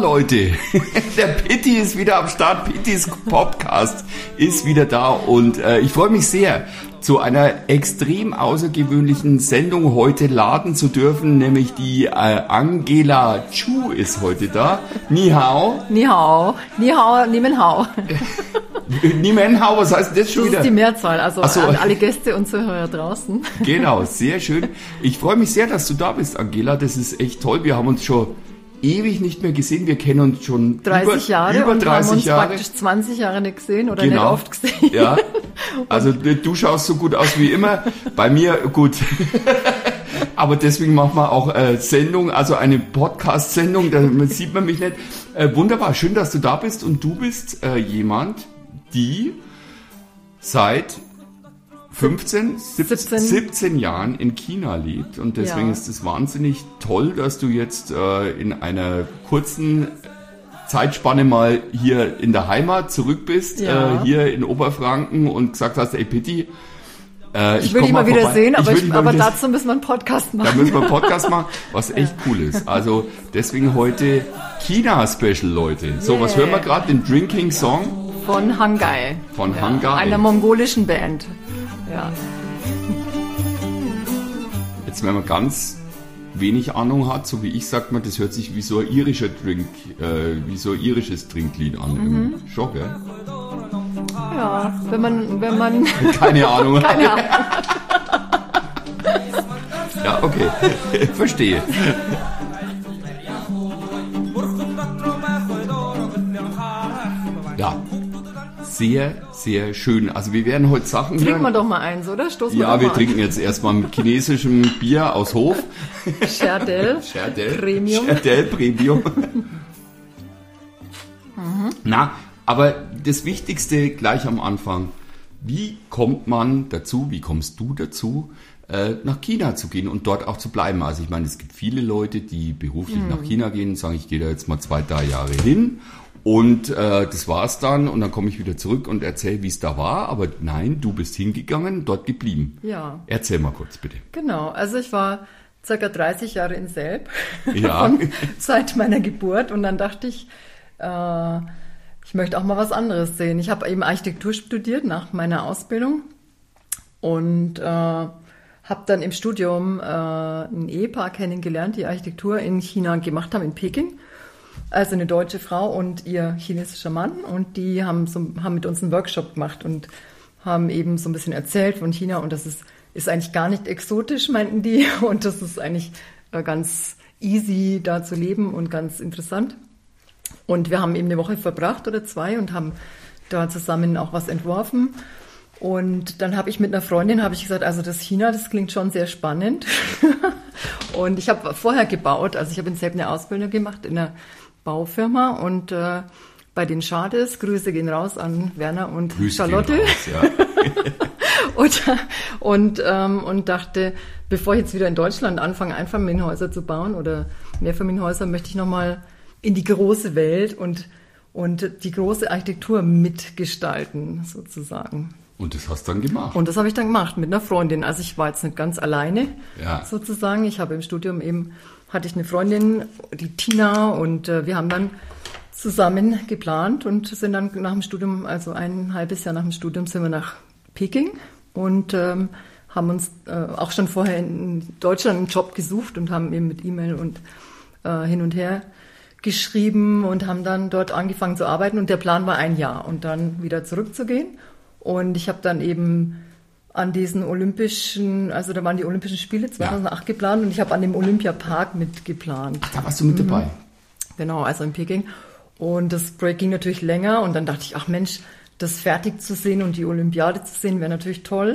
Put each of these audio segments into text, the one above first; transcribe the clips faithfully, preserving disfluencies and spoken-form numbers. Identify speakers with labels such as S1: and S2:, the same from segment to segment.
S1: Leute, der Pitti ist wieder am Start, Pittis Podcast ist wieder da und äh, ich freue mich sehr, zu einer extrem außergewöhnlichen Sendung heute laden zu dürfen, nämlich die äh, Angela Chu ist heute da. Ni hao.
S2: Ni hao. Ni hao, ni men hao.
S1: Ni men hao, was heißt das schon
S2: das
S1: wieder?
S2: Das ist die Mehrzahl, also
S1: so.
S2: An alle Gäste und Zuhörer draußen.
S1: Genau, sehr schön. Ich freue mich sehr, dass du da bist, Angela. Das ist echt toll. Wir haben uns schon ewig nicht mehr gesehen. Wir kennen uns schon
S2: dreißig
S1: über,
S2: Jahre
S1: über
S2: und
S1: dreißig
S2: haben uns
S1: Jahre.
S2: praktisch zwanzig Jahre nicht gesehen oder
S1: genau.
S2: nicht oft gesehen.
S1: Ja, also du schaust so gut aus wie immer. Bei mir gut. Aber deswegen machen wir auch äh, Sendung, also eine Podcast-Sendung, da sieht man mich nicht. Äh, wunderbar, schön, dass du da bist und du bist äh, jemand, die seit fünfzehn, siebzehn, siebzehn Jahren in China lebt und deswegen ja. ist es wahnsinnig toll, dass du jetzt äh, in einer kurzen Zeitspanne mal hier in der Heimat zurück bist,
S2: ja.
S1: äh, hier in Oberfranken und gesagt hast, ey Pitti, äh,
S2: ich,
S1: ich
S2: will dich mal wieder
S1: vorbei.
S2: sehen, aber,
S1: ich
S2: ich,
S1: mal
S2: aber
S1: wieder
S2: dazu müssen wir einen Podcast machen.
S1: Da müssen wir einen Podcast machen, was echt cool ist. Also deswegen heute China-Special, Leute. So, yeah. Was hören wir gerade? Den Drinking Song?
S2: Von Hangai.
S1: Von
S2: ja,
S1: Hangai.
S2: Einer mongolischen Band. Ja.
S1: Jetzt, wenn man ganz wenig Ahnung hat, so wie ich, sagt man, das hört sich wie so ein irischer Drink, äh, wie so ein irisches Trinklied an. Mhm. Im Schock, gell?
S2: Ja, wenn man, wenn man...
S1: Keine Ahnung hat.
S2: Keine Ahnung.
S1: Ja, okay. Verstehe. Ja. Sehr, sehr schön. Also wir werden heute Sachen
S2: Trinken
S1: hören.
S2: wir doch mal eins, oder? Stoßen
S1: ja,
S2: wir
S1: wir
S2: mal
S1: trinken
S2: an.
S1: jetzt erstmal mit chinesischem Bier aus Hof.
S2: Chardel.
S1: Chardel
S2: Premium.
S1: Chardel Premium. mhm. Na, aber das Wichtigste gleich am Anfang. Wie kommt man dazu, wie kommst du dazu, nach China zu gehen und dort auch zu bleiben? Also ich meine, es gibt viele Leute, die beruflich mhm. nach China gehen und sagen, ich gehe da jetzt mal zwei, drei Jahre hin. Und äh, das war's dann und dann komme ich wieder zurück und erzähle, wie es da war. Aber nein, du bist hingegangen, dort geblieben.
S2: Ja.
S1: Erzähl mal kurz, bitte.
S2: Genau, also ich war circa dreißig Jahre in Selb,
S1: ja.
S2: von, seit meiner Geburt. Und dann dachte ich, äh, ich möchte auch mal was anderes sehen. Ich habe eben Architektur studiert nach meiner Ausbildung und äh, habe dann im Studium äh, ein Ehepaar kennengelernt, die Architektur in China gemacht haben, in Peking. Also eine deutsche Frau und ihr chinesischer Mann und die haben, so, haben mit uns einen Workshop gemacht und haben eben so ein bisschen erzählt von China und das ist, ist eigentlich gar nicht exotisch, meinten die, und das ist eigentlich ganz easy da zu leben und ganz interessant. Und wir haben eben eine Woche verbracht oder zwei und haben da zusammen auch was entworfen. Und dann habe ich mit einer Freundin, habe ich gesagt, also das China, das klingt schon sehr spannend. Und ich habe vorher gebaut, also ich habe in Selb eine Ausbildung gemacht in einer Baufirma und äh, bei den Schades, Grüße gehen raus an Werner und
S1: Grüße
S2: Charlotte.
S1: Gehen raus, ja.
S2: und und, ähm, und dachte, bevor ich jetzt wieder in Deutschland anfange, Einfamilienhäuser zu bauen oder Mehrfamilienhäuser, möchte ich nochmal in die große Welt und, und die große Architektur mitgestalten, sozusagen.
S1: Und das hast du dann gemacht?
S2: Und das habe ich dann gemacht mit einer Freundin. Also ich war jetzt nicht ganz alleine,
S1: ja.
S2: sozusagen. Ich habe im Studium eben, hatte ich eine Freundin, die Tina, und äh, wir haben dann zusammen geplant und sind dann nach dem Studium, also ein halbes Jahr nach dem Studium, sind wir nach Peking und ähm, haben uns äh, auch schon vorher in Deutschland einen Job gesucht und haben eben mit E-Mail und äh, hin und her geschrieben und haben dann dort angefangen zu arbeiten. Und der Plan war ein Jahr und dann wieder zurückzugehen. Und ich habe dann eben an diesen Olympischen, also da waren die Olympischen Spiele zweitausendacht ja. geplant und ich habe an dem Olympiapark mitgeplant.
S1: Ach, da warst du mit mhm. dabei?
S2: Genau, also in Peking. Und das Projekt ging natürlich länger und dann dachte ich, ach Mensch, das fertig zu sehen und die Olympiade zu sehen, wäre natürlich toll.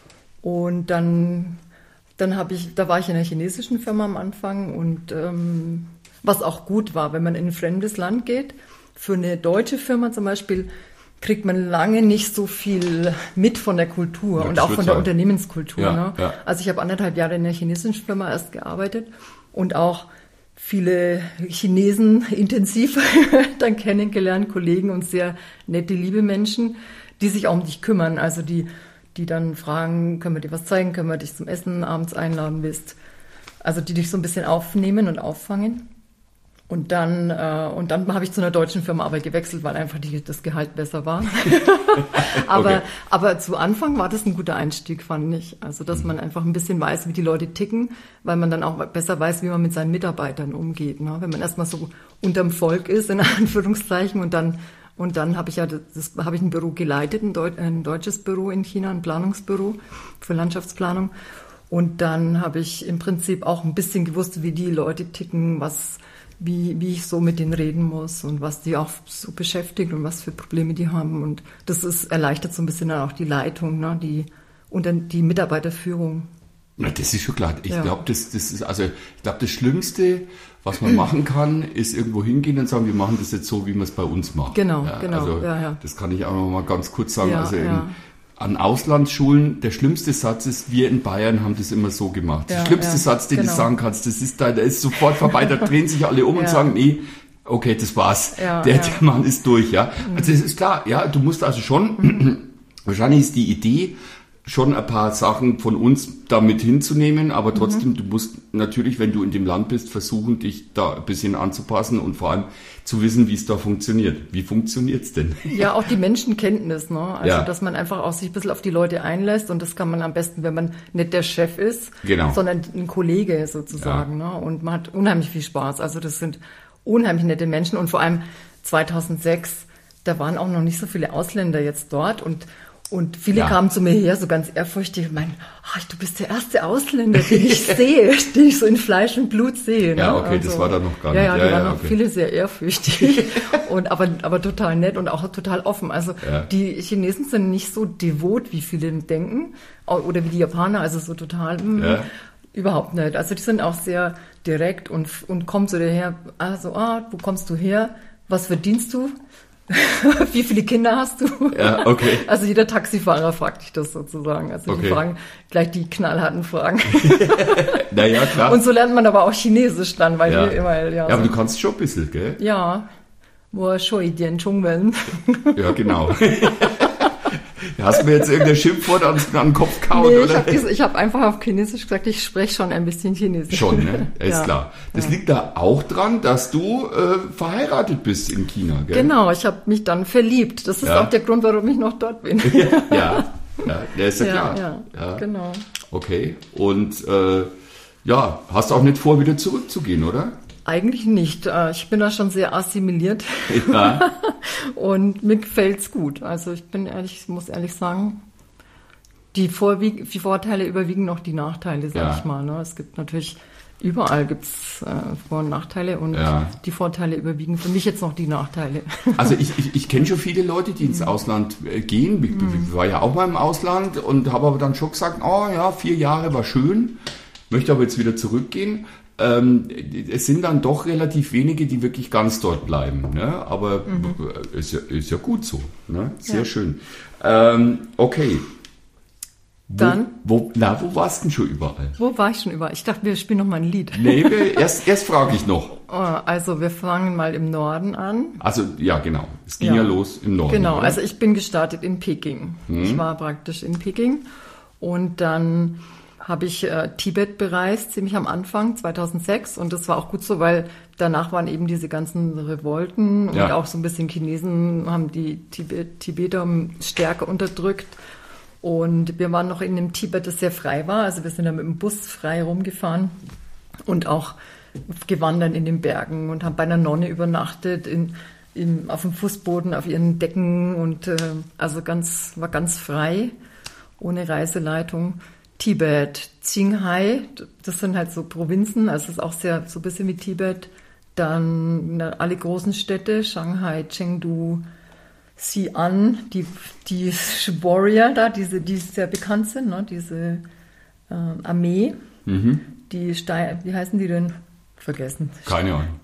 S2: Und dann, dann habe ich, da war ich in einer chinesischen Firma am Anfang und ähm, was auch gut war, wenn man in ein fremdes Land geht. Für eine deutsche Firma zum Beispiel kriegt man lange nicht so viel mit von der Kultur ja, und auch von der sein. Unternehmenskultur.
S1: Ja,
S2: ne?
S1: ja.
S2: Also ich habe anderthalb Jahre in einer chinesischen Firma erst gearbeitet und auch viele Chinesen intensiv dann kennengelernt, Kollegen und sehr nette, liebe Menschen, die sich auch um dich kümmern. Also die, die dann fragen, können wir dir was zeigen, können wir dich zum Essen abends einladen willst. Also die dich so ein bisschen aufnehmen und auffangen. Und dann, äh, und dann habe ich zu einer deutschen Firma aber gewechselt, weil einfach die, das Gehalt besser war. aber, okay. aber zu Anfang war das ein guter Einstieg, fand ich. Also, dass man einfach ein bisschen weiß, wie die Leute ticken, weil man dann auch besser weiß, wie man mit seinen Mitarbeitern umgeht. Ne? Wenn man erstmal so unterm Volk ist, in Anführungszeichen, und dann, und dann habe ich ja, das, das habe ich ein Büro geleitet, ein, Deut- ein deutsches Büro in China, ein Planungsbüro für Landschaftsplanung. Und dann habe ich im Prinzip auch ein bisschen gewusst, wie die Leute ticken, was, Wie, wie ich so mit denen reden muss und was die auch so beschäftigt und was für Probleme die haben. Und das ist, erleichtert so ein bisschen dann auch die Leitung, ne, die, und dann die Mitarbeiterführung.
S1: Na, das ist schon klar. Ich ja. glaube, das, das ist, also, ich glaube, das Schlimmste, was man machen kann, ist irgendwo hingehen und sagen, wir machen das jetzt so, wie man es bei uns macht.
S2: Genau,
S1: ja,
S2: genau.
S1: Also,
S2: ja, ja.
S1: das kann ich auch noch mal ganz kurz sagen.
S2: Ja,
S1: also, in,
S2: ja.
S1: an Auslandsschulen, der schlimmste Satz ist, wir in Bayern haben das immer so gemacht. Ja, der schlimmste ja, Satz, den genau. du sagen kannst, das ist da, der ist sofort vorbei, da drehen sich alle um ja. und sagen, nee, okay, das war's. Ja, der, ja. der Mann ist durch, ja. Also, das ist klar, ja, du musst also schon, mhm. wahrscheinlich ist die Idee, schon ein paar Sachen von uns damit hinzunehmen, aber trotzdem, mhm. du musst natürlich, wenn du in dem Land bist, versuchen, dich da ein bisschen anzupassen und vor allem zu wissen, wie es da funktioniert. Wie funktioniert's denn?
S2: Ja, auch die Menschenkenntnis, ne? Also,
S1: ja.
S2: dass man einfach auch sich ein bisschen auf die Leute einlässt, und das kann man am besten, wenn man nicht der Chef ist,
S1: genau.
S2: sondern ein Kollege sozusagen, ja. ne? Und man hat unheimlich viel Spaß. Also, das sind unheimlich nette Menschen, und vor allem zweitausendsechs, da waren auch noch nicht so viele Ausländer jetzt dort, und Und viele ja. kamen zu mir her, so ganz ehrfürchtig, und meinen, ach, du bist der erste Ausländer, den ich sehe, den ich so in Fleisch und Blut sehe.
S1: Ja,
S2: ne?
S1: okay,
S2: also,
S1: das war da noch gar
S2: ja,
S1: nicht.
S2: Ja,
S1: ja,
S2: die waren
S1: ja,
S2: noch
S1: okay.
S2: viele sehr ehrfürchtig, und aber, aber total nett und auch total offen. Also
S1: ja.
S2: die Chinesen sind nicht so devot, wie viele denken, oder wie die Japaner, also so total, mh, ja. überhaupt nicht. Also die sind auch sehr direkt und, und kommen so daher, also, ah, wo kommst du her, was verdienst du? Wie viele Kinder hast du?
S1: Ja, okay.
S2: Also jeder Taxifahrer fragt dich das sozusagen. Also
S1: okay.
S2: die fragen gleich die knallharten Fragen.
S1: Naja, klar.
S2: Und so lernt man aber auch Chinesisch dann, weil
S1: ja.
S2: wir immer, ja.
S1: Ja, aber so. Du kannst schon ein bisschen, gell?
S2: Ja. Wo shui dian chongwen.
S1: Ja, genau. Hast du mir jetzt irgendein Schimpfwort an, an den Kopf gehauen,
S2: nee,
S1: oder?
S2: Ich habe hab einfach auf Chinesisch gesagt, ich spreche schon ein bisschen Chinesisch.
S1: Schon, ne? Ist ja. klar. Das ja. liegt da auch dran, dass du äh, verheiratet bist in China, gell?
S2: Genau, ich habe mich dann verliebt. Das ist ja. auch der Grund, warum ich noch dort bin.
S1: ja, ja, ja, der ist ja, ja klar.
S2: Ja,
S1: ja,
S2: genau.
S1: Okay, und äh, ja, hast du auch nicht vor, wieder zurückzugehen, oder?
S2: Eigentlich nicht. Ich bin da schon sehr assimiliert.
S1: Ja.
S2: Und mir gefällt's gut. Also ich bin ehrlich, muss ehrlich sagen, die, Vorwieg- die Vorteile überwiegen noch die Nachteile, sag
S1: ja.
S2: ich mal. Ne? Es gibt natürlich, überall gibt's äh, Vor- und Nachteile, und
S1: ja.
S2: die Vorteile überwiegen für mich jetzt noch die Nachteile.
S1: Also ich, ich, ich kenne schon viele Leute, die ins
S2: mhm.
S1: Ausland äh, gehen. Ich,
S2: mhm.
S1: ich war ja auch mal im Ausland und habe aber dann schon gesagt, oh ja, vier Jahre war schön, möchte aber jetzt wieder zurückgehen. Ähm, es sind dann doch relativ wenige, die wirklich ganz dort bleiben. Ne? Aber mhm. ist, ja, ist ja gut so. Ne? Sehr ja. schön. Ähm, okay. Wo,
S2: dann?
S1: Wo, na, wo warst du denn schon überall?
S2: Wo war ich schon überall? Ich dachte, wir spielen noch mal ein Lied.
S1: Nee, wir, erst, erst frage ich noch.
S2: Also wir fangen mal im Norden an.
S1: Also ja, genau. Es ging ja, ja los im Norden.
S2: Genau,
S1: oder?
S2: also ich bin gestartet in Peking. Hm. Ich war praktisch in Peking, und dann habe ich äh, Tibet bereist, ziemlich am Anfang, zweitausendsechs. Und das war auch gut so, weil danach waren eben diese ganzen Revolten, und
S1: ja.
S2: auch so ein bisschen Chinesen haben die Tibet, Tibeter stärker unterdrückt. Und wir waren noch in einem Tibet, das sehr frei war. Also wir sind da mit dem Bus frei rumgefahren und auch gewandert in den Bergen und haben bei einer Nonne übernachtet, in, in, auf dem Fußboden, auf ihren Decken. Und äh, also ganz, war ganz frei, ohne Reiseleitung. Tibet, Qinghai, das sind halt so Provinzen, also es ist auch sehr so ein bisschen wie Tibet. Dann na, alle großen Städte, Shanghai, Chengdu, Xi'an, die, die Warrior da, diese, die sehr bekannt sind, ne, diese äh, Armee, mhm. die Stein, wie heißen die denn? Vergessen.
S1: Keine Ahnung.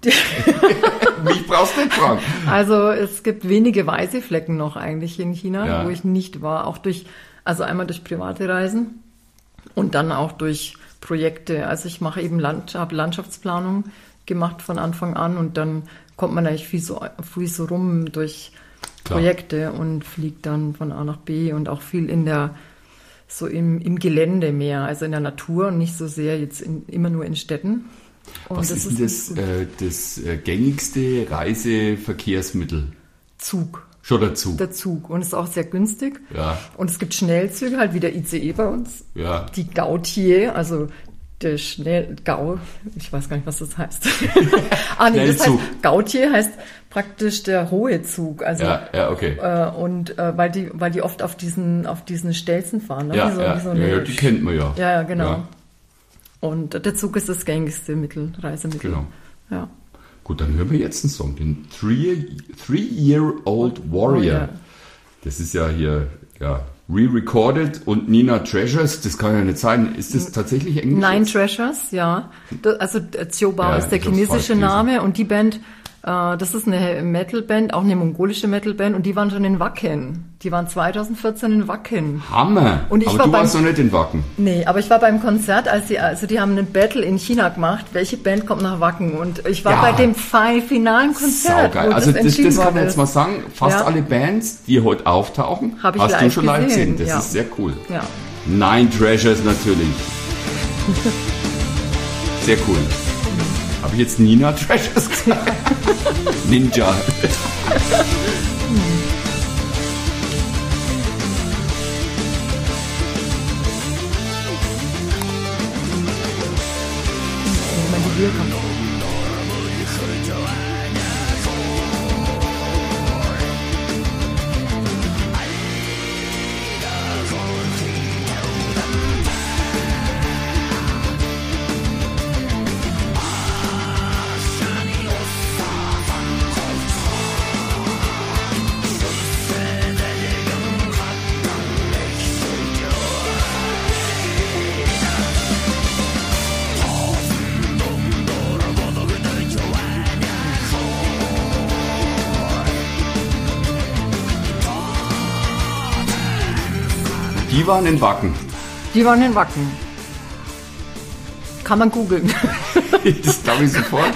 S1: Mich brauchst du nicht fragen.
S2: Also es gibt wenige weiße Flecken noch eigentlich in China,
S1: ja.
S2: wo ich nicht war, auch durch, also einmal durch private Reisen. Und dann auch durch Projekte. Also ich mache eben Land, habe Landschaftsplanung gemacht von Anfang an, und dann kommt man eigentlich viel so, viel so rum durch Klar. Projekte und fliegt dann von A nach B, und auch viel in der, so im, im Gelände mehr, also in der Natur, und nicht so sehr jetzt in, immer nur in Städten. Und
S1: Was
S2: das
S1: ist denn das, äh, das äh, gängigste Reiseverkehrsmittel?
S2: Zug.
S1: Schon der Zug.
S2: Der Zug. Und es ist auch sehr günstig.
S1: Ja.
S2: Und es gibt Schnellzüge, halt wie der I C E bei uns.
S1: Ja.
S2: Die Gautier, also der Schnell, Gau, ich weiß gar nicht, was das heißt. ah, nee, das heißt, Gautier heißt praktisch der hohe Zug. Also,
S1: ja, ja, okay.
S2: Äh, und äh, weil die, weil die oft auf diesen, auf diesen Stelzen fahren. Ne?
S1: Ja,
S2: wie so,
S1: ja,
S2: wie so
S1: ja, ja, die kennt man ja.
S2: Ja, ja, genau.
S1: Ja.
S2: Und der Zug ist das gängigste Mittel, Reisemittel.
S1: Genau.
S2: Ja.
S1: Gut, dann hören wir jetzt einen Song, den Three, Three-Year-Old Warrior. Das ist ja hier, ja, re-recorded und Nina Treasures, das kann ja nicht sein. Ist das tatsächlich Englisch?
S2: Nine
S1: jetzt?
S2: Treasures, ja. Das, also Xiobao
S1: Ja,
S2: ist der
S1: ich hab's
S2: chinesische
S1: falsch
S2: Name und die Band, äh, das ist eine Metalband, auch eine mongolische Metalband und die waren schon in Wacken. Die waren zwanzig vierzehn in Wacken.
S1: Hammer!
S2: Und ich
S1: aber
S2: war
S1: du
S2: beim,
S1: warst noch nicht in Wacken.
S2: Nee, aber ich war beim Konzert, als die, also die haben einen Battle in China gemacht, welche Band kommt nach Wacken und ich war
S1: Ja.
S2: bei dem fi- finalen Konzert,
S1: Saugeil.
S2: wo
S1: Also
S2: das
S1: das, das kann man
S2: worden
S1: jetzt
S2: ist.
S1: mal sagen, fast
S2: Ja.
S1: alle Bands, die heute auftauchen,
S2: Hab ich
S1: hast du
S2: live
S1: schon live gesehen.
S2: gesehen,
S1: Das
S2: ja.
S1: ist sehr cool.
S2: Ja.
S1: Nine Treasures natürlich. Sehr cool. Habe ich jetzt Nina Treasures gesagt? Ninja.
S2: Ich meine, die Bier kommt.
S1: Die waren in Wacken.
S2: Die waren in Wacken. Kann man googeln.
S1: Das glaube ich sofort.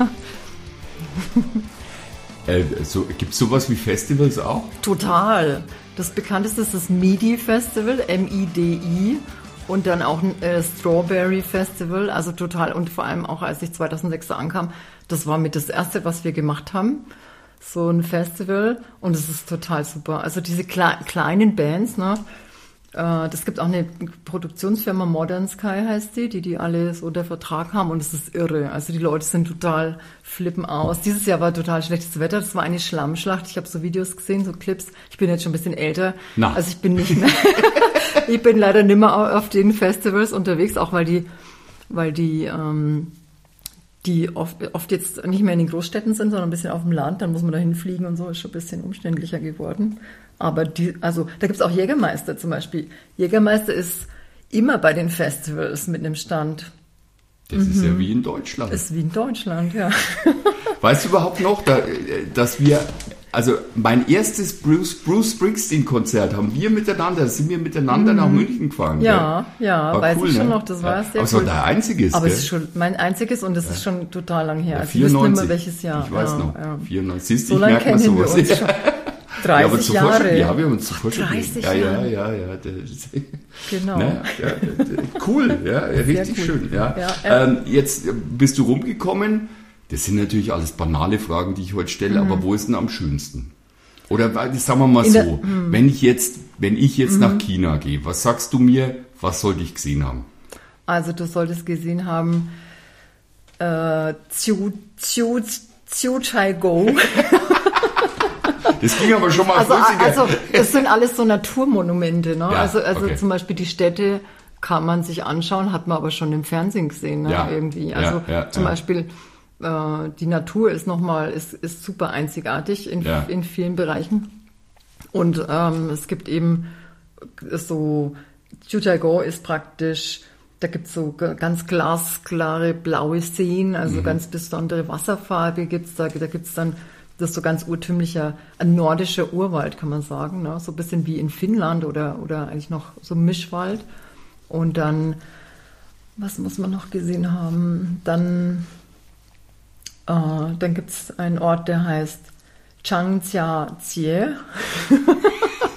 S1: äh, so, gibt es sowas wie Festivals auch?
S2: Total. Das bekannteste ist das MIDI Festival, M I D I. Und dann auch ein äh, Strawberry Festival, also total. Und vor allem auch, als ich zweitausendsechs da ankam, das war mit das Erste, was wir gemacht haben. So ein Festival. Und es ist total super. Also diese kle- kleinen Bands, ne? Äh, das gibt auch eine Produktionsfirma, Modern Sky heißt die, die die alle so unter Vertrag haben. Und es ist irre. Also die Leute sind total flippen aus. Dieses Jahr war total schlechtes Wetter. Das war eine Schlammschlacht. Ich habe so Videos gesehen, so Clips. Ich bin jetzt schon ein bisschen älter.
S1: Na.
S2: Also ich bin nicht mehr... Ich bin leider nicht mehr auf den Festivals unterwegs, auch weil die, weil die, ähm, die oft, oft jetzt nicht mehr in den Großstädten sind, sondern ein bisschen auf dem Land. Dann muss man da hinfliegen und so, ist schon ein bisschen umständlicher geworden. Aber die, also da gibt's auch Jägermeister zum Beispiel. Jägermeister ist immer bei den Festivals mit einem Stand.
S1: Das ist ja wie in Deutschland.
S2: Ist wie in Deutschland, ja.
S1: Weißt du überhaupt noch, da, dass wir, also mein erstes Bruce, Bruce Springsteen-Konzert haben wir miteinander, da sind wir miteinander nach München gefahren.
S2: Ja,
S1: gell?
S2: ja,
S1: War
S2: weiß
S1: cool,
S2: ich schon
S1: ne?
S2: noch, das war
S1: ja.
S2: sehr
S1: Aber es
S2: cool.
S1: war dein einziges,
S2: Aber
S1: gell?
S2: es ist schon mein einziges und es ist schon total lang her.
S1: Ja,
S2: Also ich wüsste nicht
S1: vierundneunzig.
S2: mehr welches Jahr.
S1: Ich weiß
S2: ja,
S1: noch.
S2: Ja.
S1: vierundneunzig. Siehst du,
S2: So
S1: ich
S2: lange
S1: merke mir
S2: kennen wir
S1: sowas.
S2: uns schon.
S1: Ja, aber
S2: dreißig
S1: zuvor schon,
S2: Jahre.
S1: ja, wir haben uns zuvor schon
S2: dreißig
S1: ja, ja,
S2: Jahre.
S1: ja, ja, das,
S2: Genau.
S1: ne, ja, cool, ja, richtig
S2: cool.
S1: schön, ja.
S2: Ja, äh,
S1: ähm, jetzt bist du rumgekommen, das sind natürlich alles banale Fragen, die ich heute stelle, aber wo ist denn am schönsten? Oder sagen wir mal
S2: In
S1: so,
S2: der-
S1: wenn ich jetzt, wenn ich jetzt nach China gehe, was sagst du mir, was sollte ich gesehen haben?
S2: Also du solltest gesehen haben, äh, Xiu, Xiu, Xiu Chai Go.
S1: Das ging aber schon mal
S2: Also,
S1: flüssiger.
S2: also das sind alles so Naturmonumente. Ne?
S1: Ja,
S2: also also
S1: okay.
S2: zum Beispiel die Städte kann man sich anschauen, hat man aber schon im Fernsehen gesehen, ne?
S1: Ja,
S2: irgendwie.
S1: ja,
S2: Also
S1: ja,
S2: zum
S1: ja.
S2: Beispiel äh, die Natur ist nochmal, ist, ist super einzigartig in,
S1: Ja.
S2: in vielen Bereichen. Und ähm, es gibt eben so, Jiuzhaigou ist praktisch, da gibt es so g- ganz glasklare blaue Seen, also ganz besondere Wasserfarbe gibt's da. Da gibt's dann, das ist so ganz urtümlicher, ein nordischer Urwald, kann man sagen, ne? So ein bisschen wie in Finnland oder, oder eigentlich noch so Mischwald. Und dann, was muss man noch gesehen haben? Dann, äh, dann gibt es einen Ort, der heißt Changjiajie.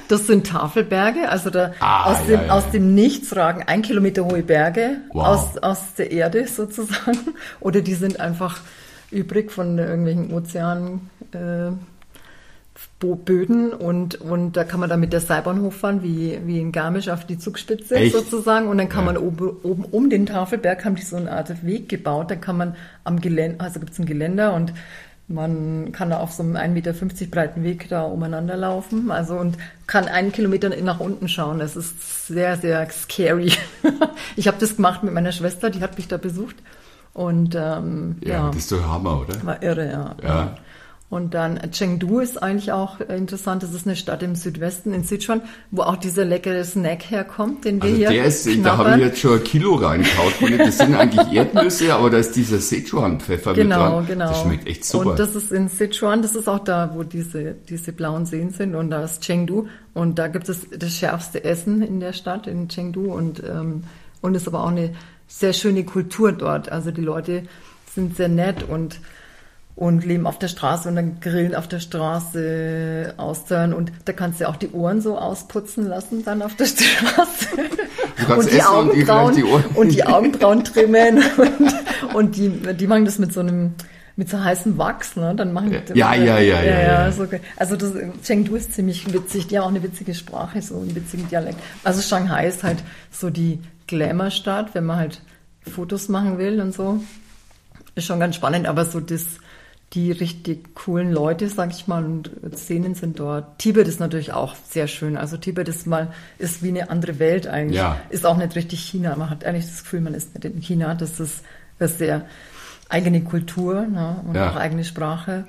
S2: Das sind Tafelberge, also da
S1: Ah,
S2: aus,
S1: ja,
S2: dem,
S1: ja,
S2: aus
S1: ja.
S2: dem Nichts ragen ein Kilometer hohe Berge
S1: Wow.
S2: aus, aus der Erde sozusagen. Oder die sind einfach übrig von irgendwelchen Ozeanen. Äh, Bo- Böden und, und da kann man dann mit der Seilbahn hochfahren, wie, wie in Garmisch auf die Zugspitze
S1: Echt?
S2: sozusagen. Und dann kann
S1: Ja.
S2: man oben, oben um den Tafelberg, haben die so eine Art Weg gebaut. Da kann man am Geländer, also gibt es ein Geländer und man kann da auf so einem ein Meter fünfzig breiten Weg da umeinander laufen. Also und kann einen Kilometer nach unten schauen. Das ist sehr, sehr scary. Ich habe das gemacht mit meiner Schwester, die hat mich da besucht. Und ähm,
S1: Ja,
S2: ja,
S1: das ist doch Hammer, oder?
S2: war irre, ja.
S1: Ja.
S2: Und dann Chengdu ist eigentlich auch interessant. Das ist eine Stadt im Südwesten, in Sichuan, wo auch dieser leckere Snack herkommt, den wir
S1: Also
S2: hier
S1: der ist, da
S2: knabbern.
S1: habe ich jetzt schon ein Kilo reingehauen. Das sind eigentlich Erdnüsse, aber da ist dieser Sichuan-Pfeffer mit
S2: Genau,
S1: dran.
S2: genau.
S1: Das schmeckt echt super.
S2: Und das ist in Sichuan, das ist auch da, wo diese, diese blauen Seen sind. Und da ist Chengdu. Und da gibt es das schärfste Essen in der Stadt, in Chengdu. Und, ähm, und ist aber auch eine sehr schöne Kultur dort. Also die Leute sind sehr nett und und leben auf der Straße und dann grillen auf der Straße, Austern und da kannst du auch die Ohren so ausputzen lassen dann auf der Straße.
S1: Du kannst
S2: und die
S1: essen und dir
S2: Augenbrauen
S1: gleich die Ohren.
S2: und die Augenbrauen trimmen und, und die, die machen das mit so einem mit so heißem Wachs, ne? Dann machen die,
S1: Ja, ja, ja, ja, ja.
S2: so, also das Chengdu ist ziemlich witzig, die haben auch eine witzige Sprache, so einen witzigen Dialekt. Also Shanghai ist halt so die Glamour-Stadt, wenn man halt Fotos machen will und so. Ist schon ganz spannend, aber so das die richtig coolen Leute, sag ich mal, und Szenen sind dort. Tibet ist natürlich auch sehr schön. Also Tibet ist mal, ist wie eine andere Welt eigentlich.
S1: Ja.
S2: Ist auch nicht richtig China. Man hat eigentlich das Gefühl, man ist nicht in China. Das ist eine sehr eigene Kultur, ne? Und
S1: Ja.
S2: auch eigene Sprache.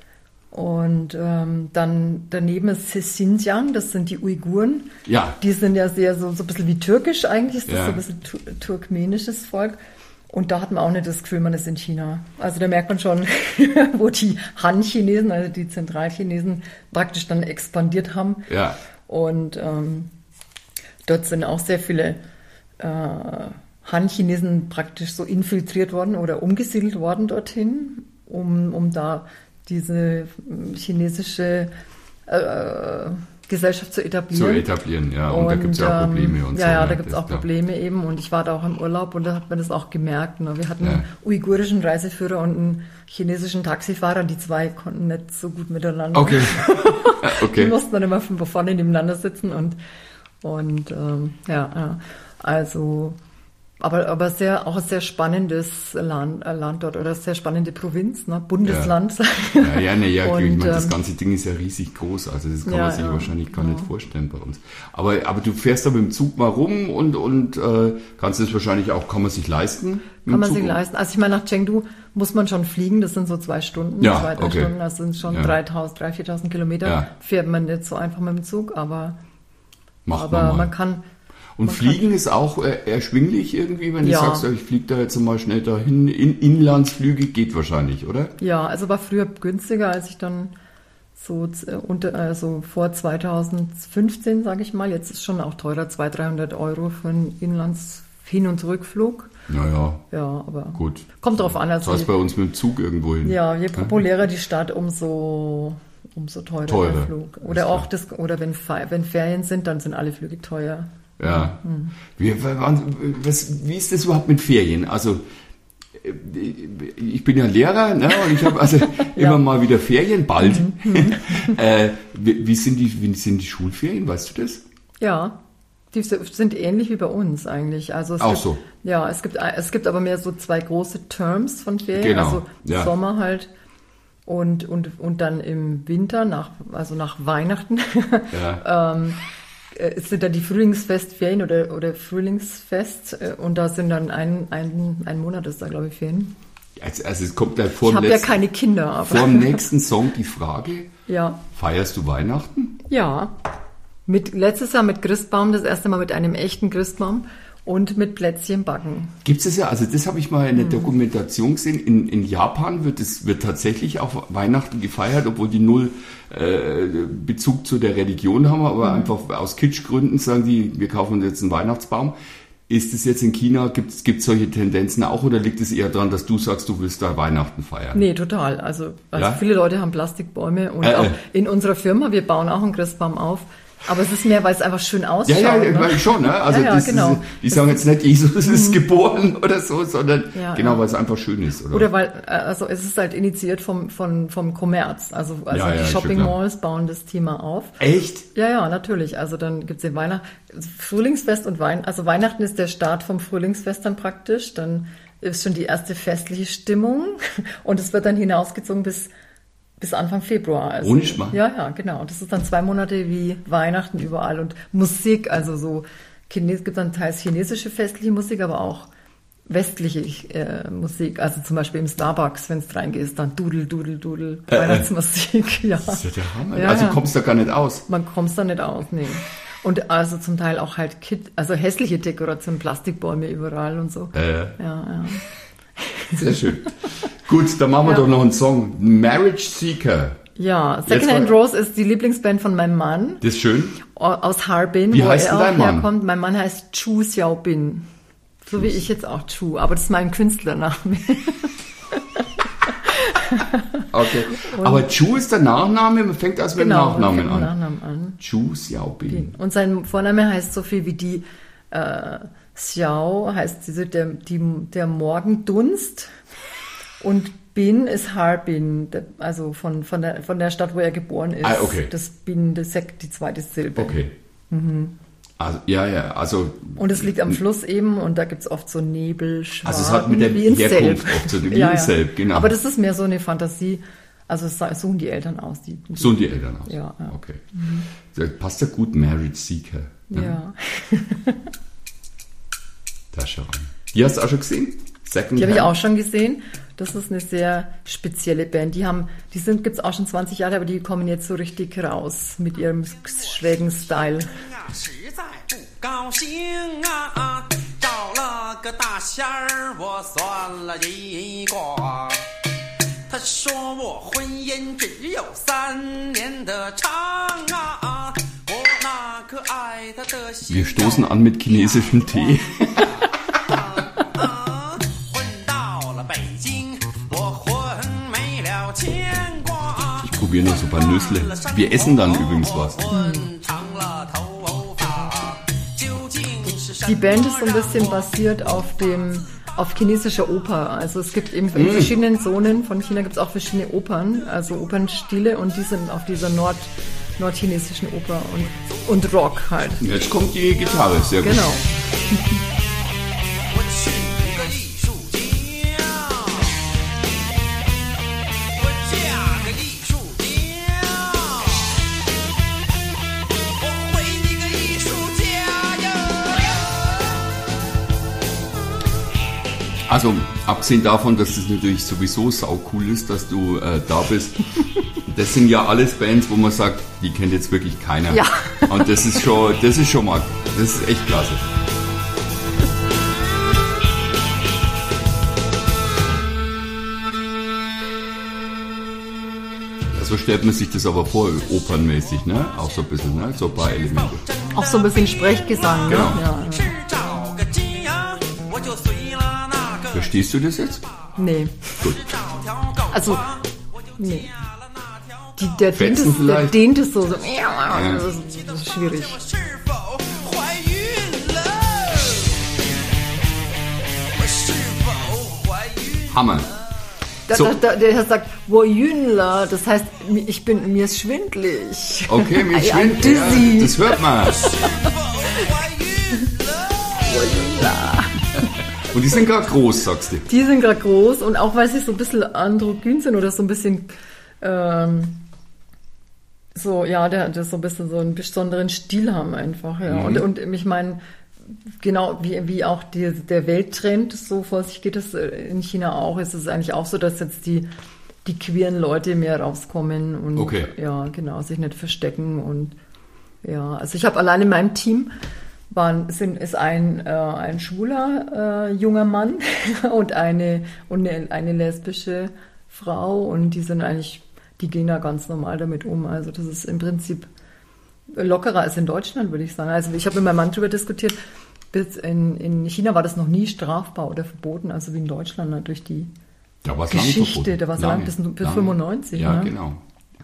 S2: Und ähm, dann daneben ist Xinjiang, das sind die Uiguren.
S1: Ja.
S2: Die sind ja sehr so, so ein bisschen wie türkisch eigentlich, ist das
S1: Ja.
S2: so ein bisschen tu- turkmenisches Volk. Und da hat man auch nicht das Gefühl, man ist in China. Also da merkt man schon, wo die Han-Chinesen, also die Zentralchinesen, praktisch dann expandiert haben.
S1: Ja.
S2: Und ähm, dort sind auch sehr viele äh, Han-Chinesen praktisch so infiltriert worden oder umgesiedelt worden dorthin, um, um da diese chinesische äh, Gesellschaft zu etablieren.
S1: Zu etablieren, ja. Und, da gibt es ja auch Probleme und
S2: ja,
S1: so.
S2: Ja,
S1: ne?
S2: da gibt es
S1: Das
S2: auch
S1: ist klar.
S2: Probleme eben. Und ich war da auch im Urlaub und da hat man das auch gemerkt. Ne? Wir hatten
S1: Ja.
S2: einen uigurischen Reiseführer und einen chinesischen Taxifahrer. Die zwei konnten nicht so gut miteinander.
S1: Okay.
S2: Die
S1: okay.
S2: mussten dann immer von vorne nebeneinander sitzen und, und ähm, ja, ja, also aber, aber sehr, auch ein sehr spannendes Land, äh, Land dort oder sehr spannende Provinz, ne? Bundesland.
S1: Ja, ja, ne, ja,
S2: Und,
S1: ich meine, das
S2: ähm,
S1: ganze Ding ist ja riesig groß, also das kann
S2: ja,
S1: man sich
S2: ja,
S1: wahrscheinlich gar
S2: ja.
S1: nicht vorstellen bei uns. Aber, aber du fährst da mit dem Zug mal rum und, und äh, kannst das wahrscheinlich auch, kann man sich leisten? mit
S2: Kann
S1: dem
S2: man
S1: Zug?
S2: sich leisten. Also ich meine, nach Chengdu muss man schon fliegen, das sind so zwei Stunden,
S1: Ja,
S2: zwei, drei
S1: okay.
S2: Stunden, das sind schon
S1: Ja.
S2: dreitausend, dreitausend, viertausend Kilometer.
S1: Ja.
S2: Fährt man nicht so einfach mit dem Zug, aber,
S1: Macht
S2: aber
S1: man mal.
S2: man kann.
S1: Und
S2: man
S1: Fliegen ist auch äh, erschwinglich irgendwie, wenn
S2: Ja.
S1: du sagst, ich fliege da jetzt mal schnell dahin. In, Inlandsflüge geht wahrscheinlich, oder?
S2: Ja, also war früher günstiger, als ich dann so äh, unter, also vor zweitausendfünfzehn, sage ich mal. Jetzt ist schon auch teurer, zweihundert, dreihundert Euro für einen Inlands-Hin- und Rückflug.
S1: Naja,
S2: Ja, aber
S1: gut.
S2: kommt drauf an.
S1: Das
S2: Also
S1: heißt
S2: je,
S1: bei uns mit dem Zug irgendwo hin.
S2: ja, je populärer die Stadt, umso umso teurer,
S1: Teurer,
S2: der Flug.
S1: ist
S2: Oder
S1: klar.
S2: auch das, oder wenn, Fe- wenn Ferien sind, dann sind alle Flüge teuer.
S1: Ja.
S2: Hm.
S1: Wie, was, wie ist das überhaupt mit Ferien? Also äh, ich bin ja Lehrer, ne, und ich habe also immer mal wieder Ferien, bald.
S2: Mhm.
S1: äh, wie, wie, sind die, wie sind die Schulferien, weißt du das?
S2: Ja, die sind ähnlich wie bei uns eigentlich. Also es
S1: Auch
S2: gibt,
S1: so.
S2: Ja, es gibt, es gibt aber mehr so zwei große Terms von Ferien.
S1: Genau,
S2: Also
S1: ja.
S2: Sommer halt und, und, und dann im Winter, nach, also nach Weihnachten,
S1: Ja.
S2: ähm, äh, sind dann die Frühlingsfestferien oder, oder Frühlingsfest äh, und da sind dann ein, ein, ein Monat ist da, glaube ich, Ferien.
S1: Also, also es kommt gleich vor
S2: Ich
S1: dem,
S2: habe ja
S1: letzten,
S2: keine Kinder, aber
S1: vor dem nächsten Song die Frage,
S2: ja.
S1: feierst du Weihnachten?
S2: Ja, mit, letztes Jahr mit Christbaum, das erste Mal mit einem echten Christbaum und mit Plätzchen backen.
S1: Gibt es ja, also das habe ich mal in
S2: Mhm.
S1: der Dokumentation gesehen, in, in Japan wird es wird tatsächlich auch Weihnachten gefeiert, obwohl die null äh, Bezug zu der Religion haben, aber
S2: Mhm.
S1: einfach aus Kitschgründen sagen die, wir kaufen uns jetzt einen Weihnachtsbaum. Ist es jetzt in China, gibt es solche Tendenzen auch oder liegt es eher daran, dass du sagst, du willst da Weihnachten feiern?
S2: Nee, total. Also, also
S1: Ja?
S2: viele Leute haben Plastikbäume und
S1: Äh,
S2: auch
S1: äh.
S2: in unserer Firma, wir bauen auch einen Christbaum auf. Aber es ist mehr, weil es einfach schön ausschaut.
S1: Ja, ja,
S2: ne?
S1: schon. Ne? Also
S2: ja, ja,
S1: das
S2: genau.
S1: ist, die sagen jetzt nicht, Jesus ist geboren oder so, sondern
S2: ja,
S1: genau,
S2: ja.
S1: weil es einfach schön ist. Oder,
S2: oder weil, also es ist halt initiiert vom, vom, vom Kommerz. Also, also
S1: ja, ja,
S2: die Shopping Malls bauen das Thema auf.
S1: Echt?
S2: Ja, ja, natürlich. Also dann gibt's den Weihnachten, Frühlingsfest und Weihnachten. Also Weihnachten ist der Start vom Frühlingsfest dann praktisch. Dann ist schon die erste festliche Stimmung und es wird dann hinausgezogen bis Bis Anfang Februar. Also,
S1: Ohne Schmarrn.
S2: Ja, ja, genau. Und das ist dann zwei Monate wie Weihnachten überall und Musik, also so, es gibt dann teils chinesische festliche Musik, aber auch westliche äh, Musik. Also zum Beispiel im Starbucks, wenn es reingehst, dann Dudel, Dudel, Dudel,
S1: äh,
S2: Weihnachtsmusik. Ja.
S1: Das ist ja der Hammer.
S2: Ja,
S1: also
S2: ja.
S1: kommst du da gar nicht aus.
S2: Man kommt da nicht aus, nee. Und also zum Teil auch halt Kit, also hässliche Dekoration, Plastikbäume überall und so.
S1: Äh,
S2: Ja, ja.
S1: Sehr schön. Gut, dann machen wir
S2: Ja.
S1: doch noch einen Song. Marriage Seeker.
S2: Ja,
S1: Jetzt
S2: Secondhand
S1: mal-
S2: Rose ist die Lieblingsband von meinem Mann.
S1: Das ist schön.
S2: Aus Harbin,
S1: Wie
S2: wo
S1: heißt
S2: er
S1: denn
S2: auch
S1: dein Mann?
S2: herkommt. Mein Mann heißt Chu Xiaobin. So wie ich jetzt auch Chu, aber das ist mein Künstlername.
S1: Okay. Aber Chu ist der Nachname, man fängt erst mit dem
S2: Genau,
S1: Nachnamen
S2: fängt mit
S1: an.
S2: Nachnamen an.
S1: Chu Xiaobin.
S2: Und sein Vorname heißt so viel wie die äh, Xiao, heißt diese, der, die, der Morgendunst. Und Bin ist Harbin, der- also von, von, der, von der Stadt, wo er geboren ist.
S1: Ah, okay.
S2: Das Bin, das Sek, die zweite Silbe.
S1: Okay.
S2: Mhm.
S1: Also, ja, ja, also,
S2: Und es liegt am Fluss eben und da gibt's oft so Nebel, Schwaden,
S1: also es hat mit der
S2: wie in
S1: Herkunft
S2: Selb.
S1: oft so, wie in Selb, genau.
S2: Aber das ist mehr so eine Fantasie, also das suchen die Eltern aus. Die, die
S1: so sind die Eltern aus.
S2: Ja, ja.
S1: Okay. Da passt ja gut, Marriage Seeker. Ne?
S2: Ja.
S1: Da schau rein. Die hast du auch schon gesehen? Second
S2: Die habe ich
S1: Hand?
S2: auch schon gesehen. Das ist eine sehr spezielle Band. Die haben, die sind, gibt's auch schon zwanzig Jahre, aber die kommen jetzt so richtig raus mit ihrem schrägen Style.
S3: 实在不高兴啊！找了个大仙儿，我算了一卦。他说我婚姻只有三年的长啊！我那可爱他的心
S1: Wir stoßen an mit chinesischem Tee.
S3: 混到了北京，我魂没了牵挂。
S1: Ich probiere noch so ein paar Nüssle. Wir essen dann übrigens was.
S3: 混长了头发，究竟是什么
S2: Die Band ist so ein bisschen basiert auf dem, auf chinesischer Oper. Also es gibt eben in verschiedenen Zonen von China gibt es auch verschiedene Opern, also Opernstile und die sind auf dieser Nord, nordchinesischen Oper und, und Rock halt.
S1: Jetzt kommt die Gitarre, sehr gut.
S2: Genau.
S3: 我是个艺术家，我嫁个艺术家，我会一个艺术家呀。
S1: Also, abgesehen davon, dass es natürlich sowieso saucool ist, dass du äh, da bist. Das sind ja alles Bands, wo man sagt, die kennt jetzt wirklich keiner.
S2: Ja.
S1: Und das ist schon, das ist schon mal, das ist echt klasse. So stellt man sich das aber vor, opernmäßig, ne? Auch so ein bisschen, ne? So ein paar Elemente.
S2: Auch so ein bisschen Sprechgesang, ne?
S1: Genau.
S2: Ja, ja.
S3: 只找个家，我就随了那个
S1: Verstehst du das jetzt?
S2: Nee.
S1: Gut.
S3: 找条狗
S2: Also,
S3: 啊，我就
S2: nee.
S3: 嫁了那条狗。
S2: Die, der, dehnt
S1: Fetzen
S2: es, der
S1: vielleicht?
S2: dehnt es so. so. Das, ist, das ist schwierig.
S3: 我是否怀孕了？我是否怀孕？
S1: Hammer.
S2: Da,
S1: So.
S2: da, da, der Herr sagt, wo Jünler, das heißt, ich bin, mir ist schwindlig.
S1: Okay, mir
S2: I- I'm
S1: schwindet. Ja,
S2: dizzy.
S1: das hört man.
S3: 怀孕了？
S1: Und die sind gerade groß, sagst du.
S2: Die sind gerade groß und auch weil sie so ein bisschen androgyn sind oder so ein bisschen, ähm, so, ja, der, der so ein bisschen so einen besonderen Stil haben einfach, ja.
S1: Mhm.
S2: Und, und ich meine, genau wie, wie auch die, der Welttrend so vor sich geht, es in China auch, ist es eigentlich auch so, dass jetzt die, die queeren Leute mehr rauskommen und
S1: Okay.
S2: ja, genau, sich nicht verstecken und ja, also ich habe allein in meinem Team waren, sind, ist ein, äh, ein schwuler äh, junger Mann und eine, und eine, eine lesbische Frau und die sind eigentlich, die gehen da ganz normal damit um. Also das ist im Prinzip lockerer als in Deutschland, würde ich sagen. Also ich habe mit meinem Mann darüber diskutiert, bis in, in China war das noch nie strafbar oder verboten, also wie in Deutschland, ne, durch die
S1: Da war es lang
S2: Geschichte,
S1: verboten.
S2: da war es lang bis- bis
S1: lange.
S2: fünfundneunzig,
S1: Ja,
S2: ne?
S1: genau.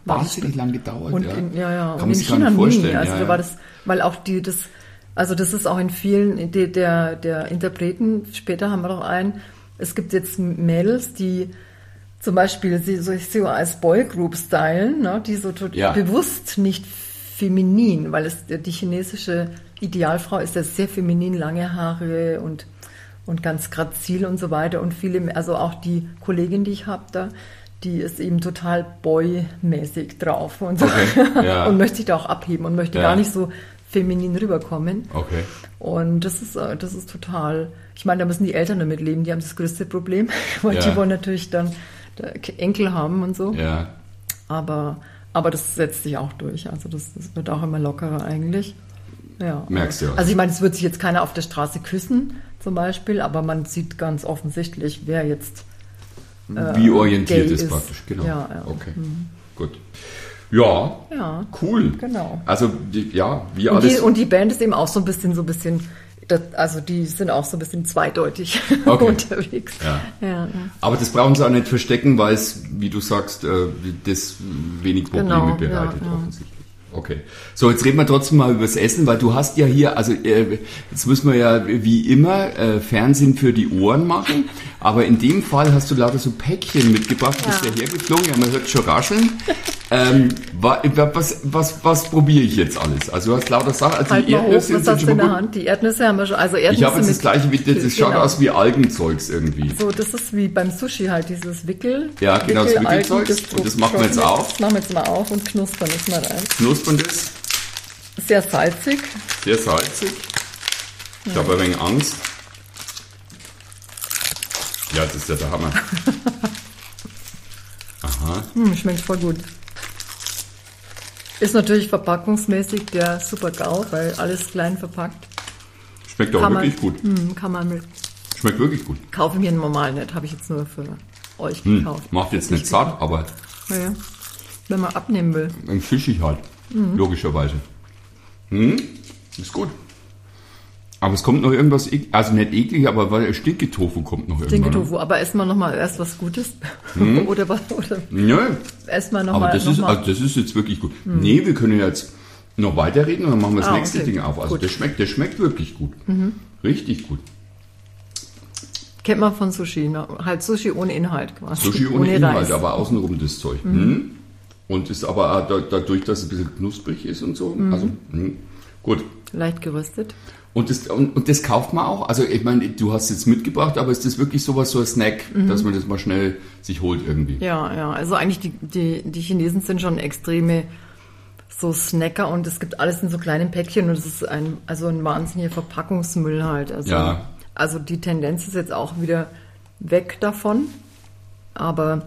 S1: wahnsinnig lang gedauert.
S2: Und
S1: ja.
S2: in, ja, ja.
S1: Kann
S2: und
S1: man
S2: in
S1: sich gar
S2: China
S1: nicht vorstellen.
S2: nie. Also
S1: ja,
S2: da war das, weil auch die, das, also das ist auch in vielen, die, der, der Interpreten, später haben wir noch einen, es gibt jetzt Mädels, die zum Beispiel sie so, so als Boygroup stylen, ne, die so tot,
S1: ja.
S2: bewusst nicht feminin, weil es die chinesische Idealfrau ist ja sehr feminin, lange Haare und, und ganz grazil und so weiter. Und viele, also auch die Kollegin, die ich habe da, die ist eben total boymäßig drauf und so.
S1: Okay, ja.
S2: Und möchte sich da auch abheben und möchte
S1: ja.
S2: gar nicht so feminin rüberkommen.
S1: Okay.
S2: Und das ist, das ist total, ich meine, da müssen die Eltern damit leben, die haben das größte Problem, weil
S1: ja.
S2: die wollen natürlich dann Enkel haben und so.
S1: Ja.
S2: Aber, aber das setzt sich auch durch. Also das, das wird auch immer lockerer eigentlich. Ja.
S1: Merkst du.
S2: Also ich meine, es wird sich jetzt keiner auf der Straße küssen zum Beispiel, aber man sieht ganz offensichtlich, wer jetzt äh,
S1: wie orientiert
S2: gay
S1: ist
S2: ist
S1: praktisch. Genau.
S2: Ja, ja.
S1: Okay, mhm. gut. Ja,
S2: ja,
S1: cool.
S2: Genau.
S1: Also die, ja, wie
S2: und
S1: alles.
S2: Die, und die Band ist eben auch so ein bisschen, so ein bisschen, das, also die sind auch so ein bisschen zweideutig
S1: Okay.
S2: unterwegs.
S1: Ja.
S2: Ja, ja.
S1: Aber das brauchen sie auch nicht verstecken, weil es, wie du sagst, äh, das wenig Probleme
S2: Genau,
S1: bereitet
S2: ja, ja.
S1: offensichtlich. Okay. So, jetzt reden wir trotzdem mal über das Essen, weil du hast ja hier, also äh, jetzt müssen wir ja wie immer äh, Fernsehen für die Ohren machen, aber in dem Fall hast du lauter so Päckchen mitgebracht, du bist ja hergeflogen, ja, man hört schon rascheln. ähm, wa, was, was, was probiere ich jetzt alles? Also du hast lauter Sachen, also
S2: Halt
S1: die
S2: mal hoch,
S1: Erdnüsse
S2: was
S1: sind
S2: hast du
S1: schon
S2: in der
S1: gut.
S2: Hand? Die Erdnüsse haben wir schon, also Erdnüsse
S1: Ich habe jetzt das
S2: mit-
S1: gleiche, wie das, das schaut
S2: genau.
S1: aus wie Algenzeugs irgendwie.
S2: So, das ist wie beim Sushi halt, dieses Wickel.
S1: Ja, genau, das
S2: Wickelalgen,
S1: Wickelzeugs. Und das machen wir jetzt
S2: trocknet.
S1: auf.
S2: Das machen wir jetzt mal auf und knuspern das mal rein.
S1: Knusperndes,
S2: Sehr salzig.
S1: sehr salzig. Ich habe ein wenig Angst. Ja, das ist ja der Hammer. Aha.
S2: Hm, schmeckt voll gut. Ist natürlich verpackungsmäßig der super GAU, weil alles klein verpackt.
S1: Schmeckt auch
S2: Kann
S1: wirklich
S2: man,
S1: gut.
S2: Hm, kann man mit.
S1: Schmeckt wirklich gut.
S2: Kaufe mir normal nicht, habe ich jetzt nur für euch
S1: Hm.
S2: gekauft.
S1: Macht jetzt nicht satt, aber
S2: Naja, wenn man abnehmen will.
S1: ein fischig halt.
S2: Mhm.
S1: Logischerweise. Hm, ist gut. Aber es kommt noch irgendwas, ek- also nicht eklig, aber weil Stinke-Tofu kommt noch irgendwann.
S2: Stinke-Tofu, aber essen wir nochmal erst was Gutes. oder was? Oder
S1: Ja,
S2: essen wir
S1: aber
S2: nochmal.
S1: das,
S2: noch
S1: ist,
S2: mal.
S1: also das ist jetzt wirklich gut. Nee, wir können jetzt noch weiterreden und dann machen wir das
S2: Ah,
S1: nächste
S2: okay.
S1: Ding auf. Also
S2: Gut. Mhm.
S1: das schmeckt, das schmeckt wirklich gut. Richtig gut.
S2: Kennt man von Sushi, ne? Halt Sushi ohne Inhalt quasi.
S1: Sushi ohne, Inhalt,
S2: Reis.
S1: aber außenrum das Zeug. Hm. Und ist aber auch da, dadurch, dass es ein bisschen knusprig ist und so.
S2: Mhm.
S1: Also, hm. Gut.
S2: Leicht geröstet.
S1: Und das, und, und das kauft man auch. Also ich meine, du hast es jetzt mitgebracht, aber ist das wirklich sowas, so ein Snack, dass man das mal schnell sich holt irgendwie?
S2: Ja, ja. Also eigentlich die, die, die Chinesen sind schon extreme so Snacker und es gibt alles in so kleinen Päckchen und es ist ein, also ein wahnsinniger Verpackungsmüll halt. Also,
S1: Ja.
S2: also die Tendenz ist jetzt auch wieder weg davon. Aber,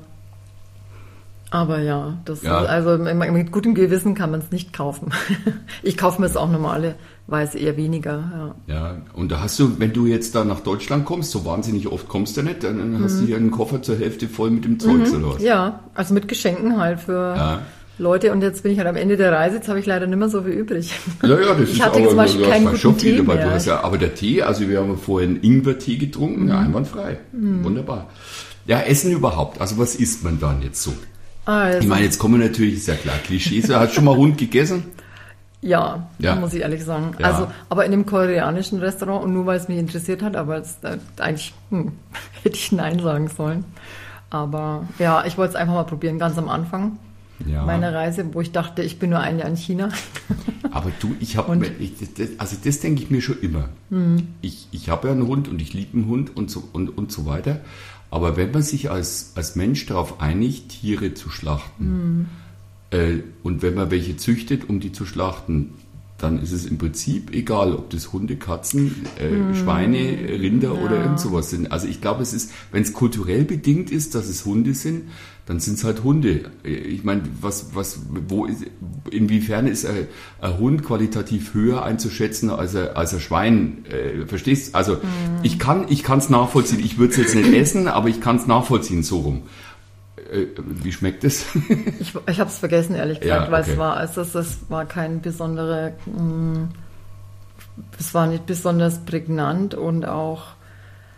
S2: aber ja, das
S1: Ja.
S2: Ist, also mit gutem Gewissen kann man es nicht kaufen. Ich kaufe mir es auch normalerweise eher weniger, ja.
S1: Ja, und da hast du, wenn du jetzt da nach Deutschland kommst, so wahnsinnig oft kommst du nicht, dann hast du hier einen Koffer zur Hälfte voll mit dem Zeugs oder was?
S2: Mhm. Ja, also mit Geschenken halt für
S1: Ja.
S2: Leute. Und jetzt bin ich halt am Ende der Reise, jetzt habe ich leider nicht mehr so viel übrig.
S1: Ja, ja, das
S2: Ich
S1: ist
S2: hatte
S1: aber
S2: zum Beispiel
S1: du hast
S2: keinen
S1: mal
S2: guten
S1: schon
S2: Tee
S1: viel, weil
S2: mehr.
S1: du hast ja, aber der Tee, also wir haben vorhin Ingwer-Tee getrunken,
S2: Mhm.
S1: ja, einwandfrei. Wunderbar. Ja, Essen überhaupt. Also was isst man dann jetzt so?
S2: Also,
S1: Ich meine, jetzt kommen natürlich, ist ja klar, Klischees. Hast du schon mal Hund gegessen?
S2: ja,
S1: Ja.
S2: muss ich ehrlich sagen.
S1: Ja.
S2: Also, aber in einem koreanischen Restaurant und nur weil es mich interessiert hat, aber es, äh, eigentlich hm, hätte ich Nein sagen sollen. Aber ja, ich wollte es einfach mal probieren, ganz am Anfang
S1: Ja.
S2: meiner Reise, wo ich dachte, ich bin nur ein Jahr in China.
S1: Aber du, ich habe, also das denke ich mir schon immer.
S2: Hm.
S1: Ich, ich habe ja einen Hund und ich liebe einen Hund und so, und, und so weiter. Aber wenn man sich als, als Mensch darauf einigt, Tiere zu schlachten,
S2: Hm.
S1: äh, und wenn man welche züchtet, um die zu schlachten, dann ist es im Prinzip egal, ob das Hunde, Katzen, äh, Schweine, Rinder oder
S2: Hm. Ja.
S1: irgend sowas sind. Also ich glaube, es ist, wenn es kulturell bedingt ist, dass es Hunde sind, dann sind es halt Hunde. Ich meine, was, was, wo ist, inwiefern ist ein, ein Hund qualitativ höher einzuschätzen als ein, als ein Schwein? Äh, verstehst? Also
S2: Mhm.
S1: ich kann, ich kann es nachvollziehen. Ich würde es jetzt nicht essen, aber ich kann es nachvollziehen so rum. Äh, wie schmeckt es?
S2: Ich, ich habe es vergessen, ehrlich gesagt,
S1: Ja,
S2: weil
S1: okay.
S2: es war, also es, es war kein besonderer, mh, es war nicht besonders prägnant und auch,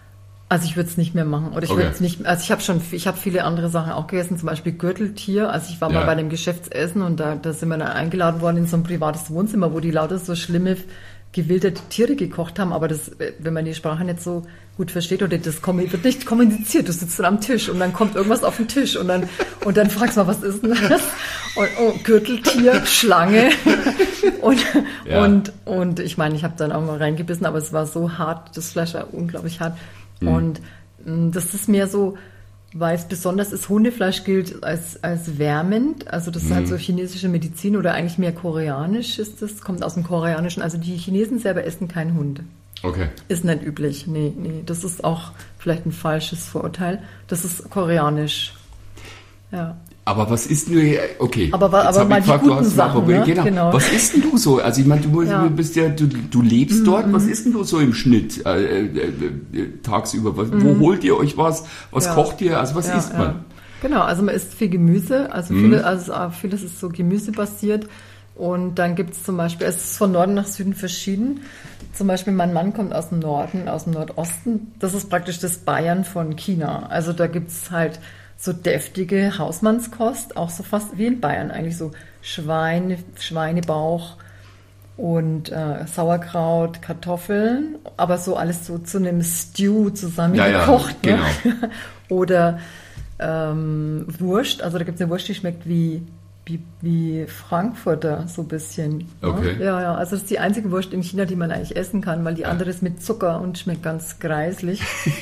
S2: Also ich würde es nicht mehr machen. Oder ich
S1: Okay.
S2: würde es nicht, also ich habe schon, ich habe viele andere Sachen auch gegessen, zum Beispiel Gürteltier. Also ich war
S1: Ja.
S2: mal bei dem Geschäftsessen und da, da sind wir dann eingeladen worden in so ein privates Wohnzimmer, wo die lauter so schlimme, gewilderte Tiere gekocht haben. Aber das, wenn man die Sprache nicht so gut versteht oder das wird nicht kommuniziert, du sitzt dann am Tisch und dann kommt irgendwas auf den Tisch und dann, und dann fragst du mal, was ist denn das? Und, oh, Gürteltier, Schlange. Und,
S1: Ja.
S2: und, und ich meine, ich habe dann auch mal reingebissen, aber es war so hart, das Fleisch war unglaublich hart.
S1: Mhm.
S2: Und mh, das ist mehr so, weil es besonders ist, Hundefleisch gilt als, als wärmend. Also das ist halt so chinesische Medizin oder eigentlich mehr koreanisch ist das, kommt aus dem Koreanischen. Also die Chinesen selber essen keinen Hund.
S1: Okay.
S2: Ist nicht üblich. Nee, nee, das ist auch vielleicht ein falsches Vorurteil. Das ist koreanisch. Ja.
S1: Aber was ist denn, okay.
S2: Aber wa-
S1: Jetzt
S2: aber
S1: hab
S2: mal
S1: ich
S2: die
S1: gefragt, du
S2: guten
S1: hast mal
S2: Sachen,
S1: probiert.
S2: ne?
S1: Genau.
S2: Genau.
S1: Was isst denn du so? Also ich meine, du,
S2: Ja.
S1: du bist ja, du, du lebst dort. Was isst denn du so im Schnitt äh, äh, äh, tagsüber? Was, Wo holt ihr euch was? Was
S2: Ja.
S1: kocht ihr? Also was
S2: Ja,
S1: isst
S2: ja.
S1: man?
S2: Genau, also man isst viel Gemüse, also, viele, also äh, vieles ist so gemüsebasiert und dann gibt es zum Beispiel, es ist von Norden nach Süden verschieden. Zum Beispiel mein Mann kommt aus dem Norden, aus dem Nordosten. Das ist praktisch das Bayern von China. Also da gibt es halt so deftige Hausmannskost, auch so fast wie in Bayern eigentlich, so Schweine, Schweinebauch und äh, Sauerkraut, Kartoffeln, aber so alles so zu einem Stew zusammengekocht.
S1: Ja, ja,
S2: ne?
S1: genau.
S2: Oder ähm, Wurst, also da gibt es eine Wurst, die schmeckt wie, wie, wie Frankfurter, so ein bisschen. ne?
S1: Okay.
S2: Ja, ja, also das ist die einzige Wurst in China, die man eigentlich essen kann, weil die
S1: Ja.
S2: andere ist mit Zucker und schmeckt ganz greislich.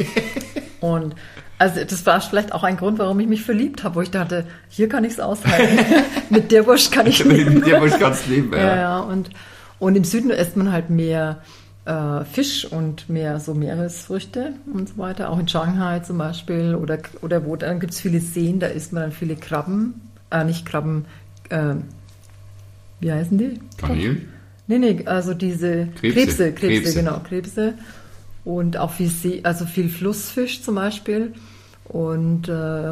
S2: Und also das war vielleicht auch ein Grund, warum ich mich verliebt habe, wo ich dachte, hier kann ich es aushalten. Mit der Wurst kann ich leben.
S1: Mit dir muss ich ganz leben.
S2: Ja,
S1: Ja.
S2: ja, und, und im Süden isst man halt mehr äh, Fisch und mehr so Meeresfrüchte und so weiter. Auch in Shanghai zum Beispiel oder, oder wo, dann gibt es viele Seen, da isst man dann viele Krabben, äh, nicht Krabben, äh, wie heißen die?
S1: Garnelen?
S2: Nee, nee, also diese
S1: Krebse.
S2: Krebse, Krebse,
S1: Krebse.
S2: genau, Krebse. Und auch viel See, also viel Flussfisch zum Beispiel. Und äh,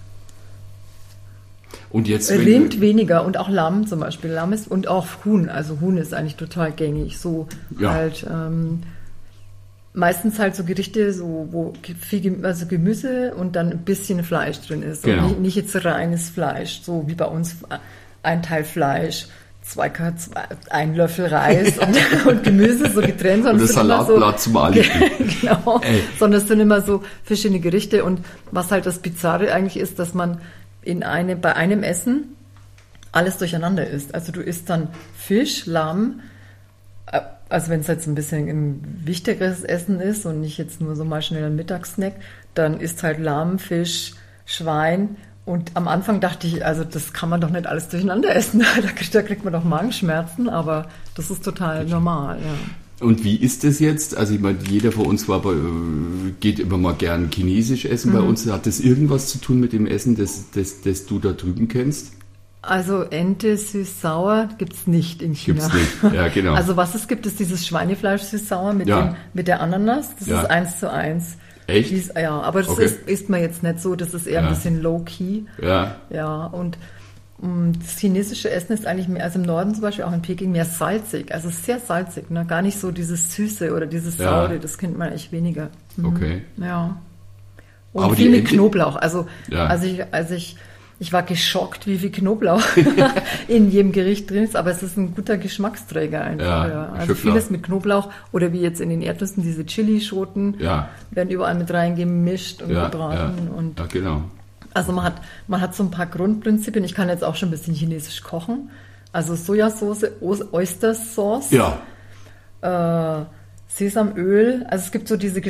S1: Und jetzt, wenn
S2: Rind weniger und auch Lamm zum Beispiel. Lamm ist und auch Huhn. Also Huhn ist eigentlich total gängig. So
S1: Ja.
S2: halt ähm, meistens halt so Gerichte, so wo ge- viel Gem- also Gemüse und dann ein bisschen Fleisch drin ist.
S1: Genau.
S2: Und nicht, nicht jetzt reines Fleisch, so wie bei uns ein Teil Fleisch. Zwei, Ka- zwei, ein Löffel Reis und, und Gemüse so getrennt. sondern
S1: Und
S2: es
S1: das
S2: sind immer
S1: Salatblatt zum Alibi.
S2: Genau,
S1: Ey.
S2: sondern es sind immer so verschiedene Gerichte und was halt das Bizarre eigentlich ist, dass man in eine, bei einem Essen alles durcheinander isst. Also du isst dann Fisch, Lamm, äh, also wenn es jetzt ein bisschen ein wichtigeres Essen ist und nicht jetzt nur so mal schnell ein Mittagssnack, dann isst halt Lamm, Fisch, Schwein. Und am Anfang dachte ich, also das kann man doch nicht alles durcheinander essen. Da kriegt, da kriegt man doch Magenschmerzen, aber das ist total normal, ja.
S1: Und wie ist das jetzt? Also ich meine, jeder von uns war bei, äh, geht immer mal gern chinesisch essen. Bei uns hat das irgendwas zu tun mit dem Essen, das, das, das du da drüben kennst?
S2: Also Ente süß-sauer gibt's nicht in China.
S1: Gibt's nicht, ja genau.
S2: Also was es gibt, ist dieses Schweinefleisch süß-sauer mit,
S1: Ja.
S2: dem, mit der Ananas. Das
S1: Ja.
S2: ist eins zu eins.
S1: Echt?
S2: Dies, ja, aber das
S1: Okay.
S2: ist, isst man jetzt nicht so. Das ist eher
S1: Ja.
S2: ein bisschen low-key.
S1: Ja,
S2: Ja, und mh, das chinesische Essen ist eigentlich mehr, also im Norden zum Beispiel, auch in Peking, mehr salzig. Also sehr salzig, ne? Gar nicht so dieses Süße oder dieses
S1: Ja.
S2: Saure. Das kennt man echt weniger. Mhm.
S1: okay.
S2: Ja. Und
S1: Aber
S2: viel
S1: die
S2: mit
S1: Ente-
S2: Knoblauch. Also,
S1: Ja.
S2: als ich, als ich, ich war geschockt, wie viel Knoblauch in jedem Gericht drin ist, aber es ist ein guter Geschmacksträger einfach.
S1: Ja,
S2: Ja, Also
S1: schon klar.
S2: vieles mit Knoblauch oder wie jetzt in den Erdnüssen diese Chilischoten
S1: Ja,
S2: werden überall mit reingemischt und
S1: ja,
S2: gebraten
S1: ja,
S2: und
S1: ja, genau.
S2: also man hat, man hat so ein paar Grundprinzipien. Ich kann jetzt auch schon ein bisschen chinesisch kochen. Also Sojasauce, Os- Oyster-Sauce,
S1: Ja,
S2: äh, Sesamöl. Also es gibt so diese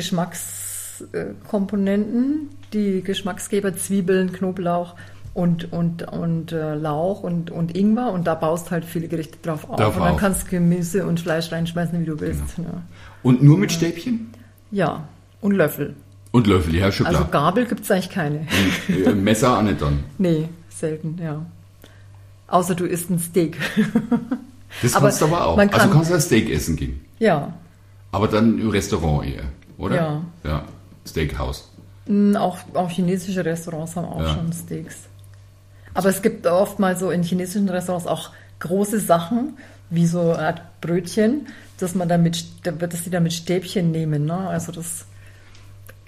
S2: Geschmackskomponenten, die Geschmacksgeber, Zwiebeln, Knoblauch und, und, und äh, Lauch und, und Ingwer. Und da baust halt viele Gerichte drauf auf.
S1: Drauf
S2: und dann
S1: auf.
S2: kannst du Gemüse und Fleisch reinschmeißen, wie du willst. Ja.
S1: und nur mit Stäbchen?
S2: ja, und Löffel.
S1: Und Löffel, ja, schon
S2: Also
S1: klar.
S2: Gabel gibt's eigentlich keine.
S1: Und, äh, Messer auch nicht dann.
S2: Nee, selten, ja. Außer du isst ein Steak.
S1: Das
S2: Aber
S1: kannst du aber auch.
S2: man
S1: Also
S2: kann-
S1: kannst du ein Steak essen gehen.
S2: Ja,
S1: Aber dann im Restaurant eher, oder?
S2: Ja.
S1: Ja, Steakhouse.
S2: mm, auch, auch chinesische Restaurants haben auch
S1: Ja.
S2: schon Steaks. Aber es gibt oft mal so in chinesischen Restaurants auch große Sachen, wie so eine Art Brötchen, dass man damit, dass sie dann mit Stäbchen nehmen. Ne? Also das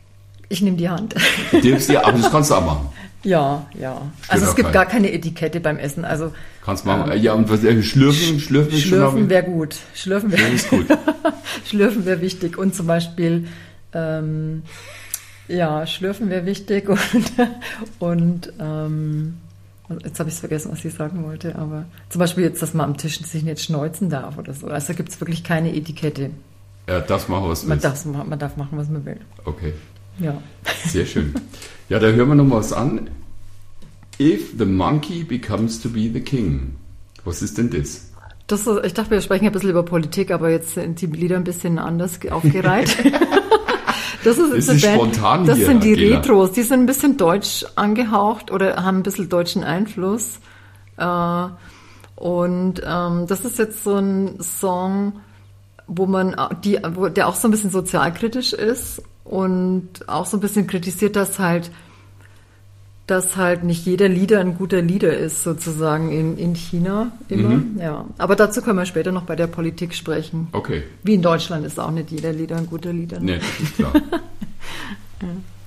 S2: Ich nehme die Hand.
S1: Du darfst ja, aber das kannst du auch machen.
S2: Ja, ja. Also es gibt
S1: keinen.
S2: gar keine Etikette beim Essen. Also
S1: Kannst machen. Ähm, ja, und was, äh, schlürfen, schlürfen ist
S2: Schlürfen wäre gut. Schlürfen wäre
S1: gut.
S2: Schlürfen wäre wichtig. Und zum Beispiel, ähm, ja, Schlürfen wäre wichtig. Und, und ähm, jetzt habe ich es vergessen, was ich sagen wollte. Aber zum Beispiel jetzt, dass man am Tisch sich nicht schneuzen darf oder so. Also gibt es wirklich keine Etikette.
S1: Ja, das machen, was du
S2: Man
S1: willst.
S2: darf, man darf machen, was man will.
S1: Okay.
S2: Ja.
S1: Sehr schön. Ja, da hören wir noch was an. If the monkey becomes to be the king. Was ist denn das?
S2: Das ist, ich dachte, wir sprechen ein bisschen über Politik, aber jetzt sind die Lieder ein bisschen anders aufgereiht. Das ist,
S1: das
S2: eine
S1: ist
S2: Band,
S1: spontan
S2: das
S1: hier,
S2: sind die
S1: Adela.
S2: Retros, die sind ein bisschen deutsch angehaucht oder haben ein bisschen deutschen Einfluss. Äh, und ähm, das ist jetzt so ein Song, wo man die, wo, der auch so ein bisschen sozialkritisch ist und auch so ein bisschen kritisiert, dass halt, dass halt nicht jeder Lieder ein guter Lieder ist, sozusagen in, in China immer. Mhm. Ja. Aber dazu können wir später noch bei der Politik sprechen.
S1: Okay.
S2: Wie in Deutschland ist auch nicht jeder Lieder ein guter Lieder.
S1: Nee, das ist klar.
S2: Ja.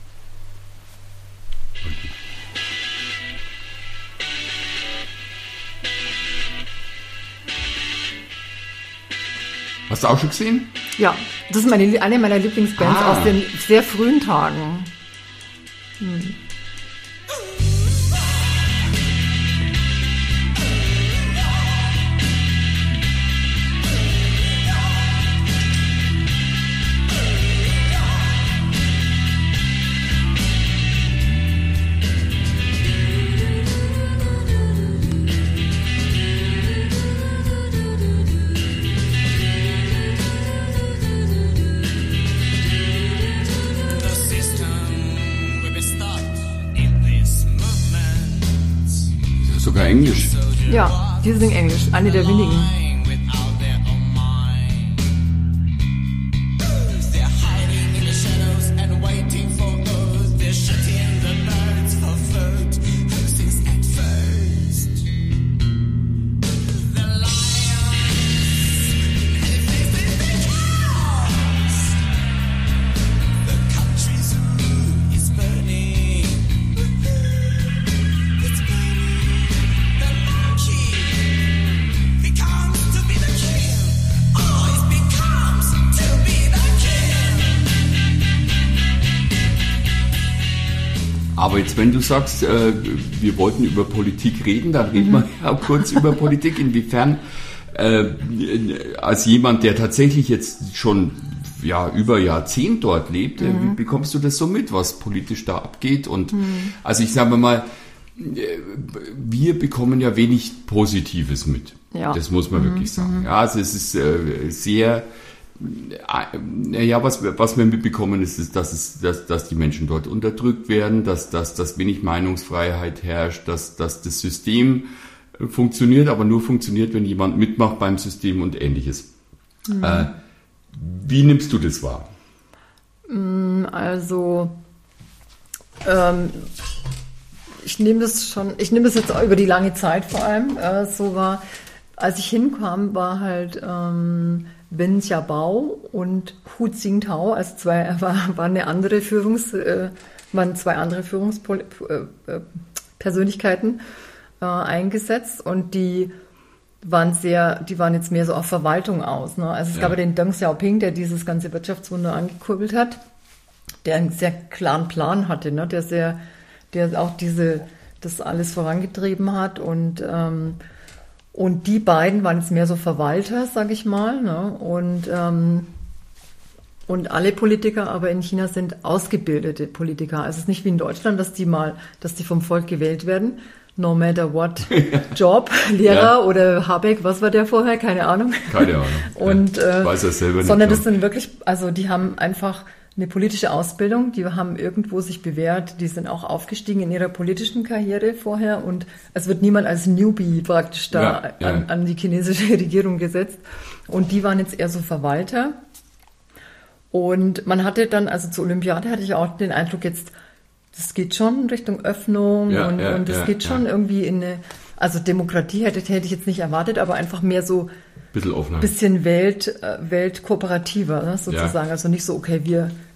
S1: Hast du auch schon gesehen?
S2: Ja, das ist meine, eine meiner Lieblingsbands
S1: Ah.
S2: aus den sehr frühen Tagen. Hm.
S3: The system will be stopped in this movement.
S1: Sogar Englisch.
S2: Ja, die singen Englisch, eine der wenigen.
S3: Lying without their own mind. They're hiding in the shadows and waiting for us. They're shooting the birds for food. Who sings at first? The lions manifesting their chaos. The country's zoo is burning. It's burning. The monkey becomes to be the king. Oh, it becomes to be the king.
S1: Aber jetzt, wenn du sagst, äh, wir wollten über Politik reden, dann reden wir ja kurz über Politik. Inwiefern, äh, als jemand, der tatsächlich jetzt schon ja, über Jahrzehnt dort lebt, äh, wie bekommst du das so mit, was politisch da abgeht? Und also ich sage mal, äh, wir bekommen ja wenig Positives mit.
S2: Ja.
S1: Das muss man wirklich sagen. Ja, also es ist äh, sehr... Ja, was, was wir mitbekommen ist, ist dass, es, dass, dass die Menschen dort unterdrückt werden, dass, dass, dass wenig Meinungsfreiheit herrscht, dass, dass das System funktioniert, aber nur funktioniert, wenn jemand mitmacht beim System und Ähnliches. Mhm. Äh, wie nimmst du das wahr?
S2: Also, ähm, ich nehme das schon, ich nehme das jetzt auch über die lange Zeit vor allem äh, so wahr. Als ich hinkam, war halt ähm, Wen Jiabao und Hu Jintao, also zwei, war, war eine andere Führungs, äh, waren zwei andere Führungspersönlichkeiten äh, eingesetzt und die waren sehr, die waren jetzt mehr so auf Verwaltung aus. Ne? Also es
S1: Ja.
S2: gab ja den Deng Xiaoping, der dieses ganze Wirtschaftswunder angekurbelt hat, der einen sehr klaren Plan hatte, ne? der sehr, der auch diese, das alles vorangetrieben hat und ähm, Und die beiden waren jetzt mehr so Verwalter, sag ich mal, ne? Und, ähm, und alle Politiker aber in China sind ausgebildete Politiker. Also es ist nicht wie in Deutschland, dass die mal, dass die vom Volk gewählt werden. No matter what Job, Lehrer
S1: Ja.
S2: oder Habeck, was war der vorher? Keine Ahnung.
S1: Keine Ahnung.
S2: Und,
S1: ja,
S2: äh,
S1: weiß er selber nicht.
S2: sondern
S1: ja.
S2: das sind wirklich, also die haben einfach eine politische Ausbildung, die haben irgendwo sich bewährt, die sind auch aufgestiegen in ihrer politischen Karriere vorher und es wird niemand als Newbie praktisch da
S1: Ja, ja.
S2: An, an die chinesische Regierung gesetzt und die waren jetzt eher so Verwalter und man hatte dann, also zur Olympiade hatte ich auch den Eindruck jetzt, das geht schon in Richtung Öffnung
S1: Ja,
S2: und,
S1: ja,
S2: und das
S1: ja,
S2: geht schon
S1: ja.
S2: irgendwie in eine, also Demokratie hätte, hätte ich jetzt nicht erwartet, aber einfach mehr so
S1: Bisschen offener.
S2: bisschen Welt, äh, weltkooperativer, ne, sozusagen.
S1: Ja.
S2: Also nicht so, okay, wir,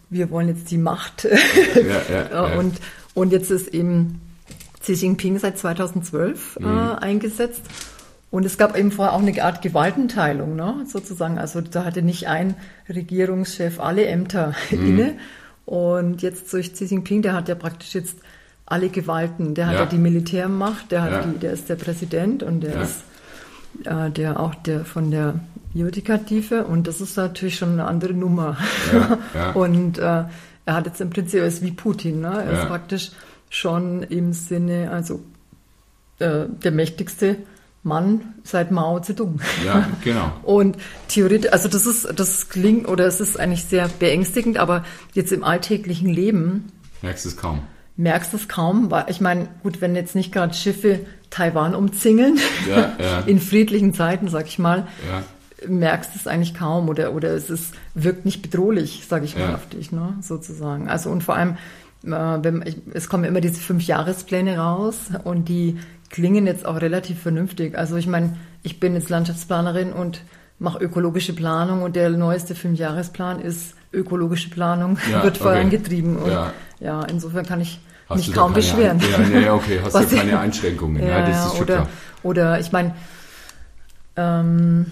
S2: wir wollen jetzt die Macht.
S1: Ja, ja, ja.
S2: Und, und jetzt ist eben Xi Jinping seit zweitausendzwölf mhm. äh, eingesetzt. Und es gab eben vorher auch eine Art Gewaltenteilung, ne, sozusagen. Also da hatte nicht ein Regierungschef alle Ämter mhm. inne. Und jetzt durch Xi Jinping, der hat ja praktisch jetzt alle Gewalten. Der hat ja, ja die Militärmacht, der, hat ja. die, der ist der Präsident und der ja. ist äh, der auch der von der Judikative. Und das ist natürlich schon eine andere Nummer. Ja, ja. Und äh, er hat jetzt im Prinzip, er ist wie Putin, ne? Er ja. ist praktisch schon im Sinne, also äh, der mächtigste Mann seit Mao Zedong.
S1: Ja, genau.
S2: Und theoretisch, also das ist, das klingt, oder es ist eigentlich sehr beängstigend, aber jetzt im alltäglichen Leben
S1: merkst du es kaum.
S2: Merkst du es kaum, weil ich meine, gut, wenn jetzt nicht gerade Schiffe Taiwan umzingeln,
S1: ja, ja.
S2: in friedlichen Zeiten, sag ich mal,
S1: ja.
S2: merkst du es eigentlich kaum oder, oder es ist, wirkt nicht bedrohlich, sag ich mal,
S1: ja.
S2: auf dich, ne, sozusagen. Also und vor allem, äh, wenn, ich, es kommen immer diese Fünf-Jahrespläne raus und die klingen jetzt auch relativ vernünftig. Also ich meine, ich bin jetzt Landschaftsplanerin und mache ökologische Planung und der neueste Fünfjahresplan ist ökologische Planung,
S1: ja,
S2: wird
S1: okay.
S2: vorangetrieben. Und
S1: ja.
S2: ja, insofern kann ich
S1: hast
S2: mich
S1: du
S2: kaum
S1: keine
S2: beschweren.
S1: Ein, ja, nee, okay, hast
S2: Was
S1: du keine
S2: ich,
S1: Einschränkungen.
S2: Ja,
S1: ja, das ist schon
S2: oder,
S1: klar.
S2: oder ich meine, ähm,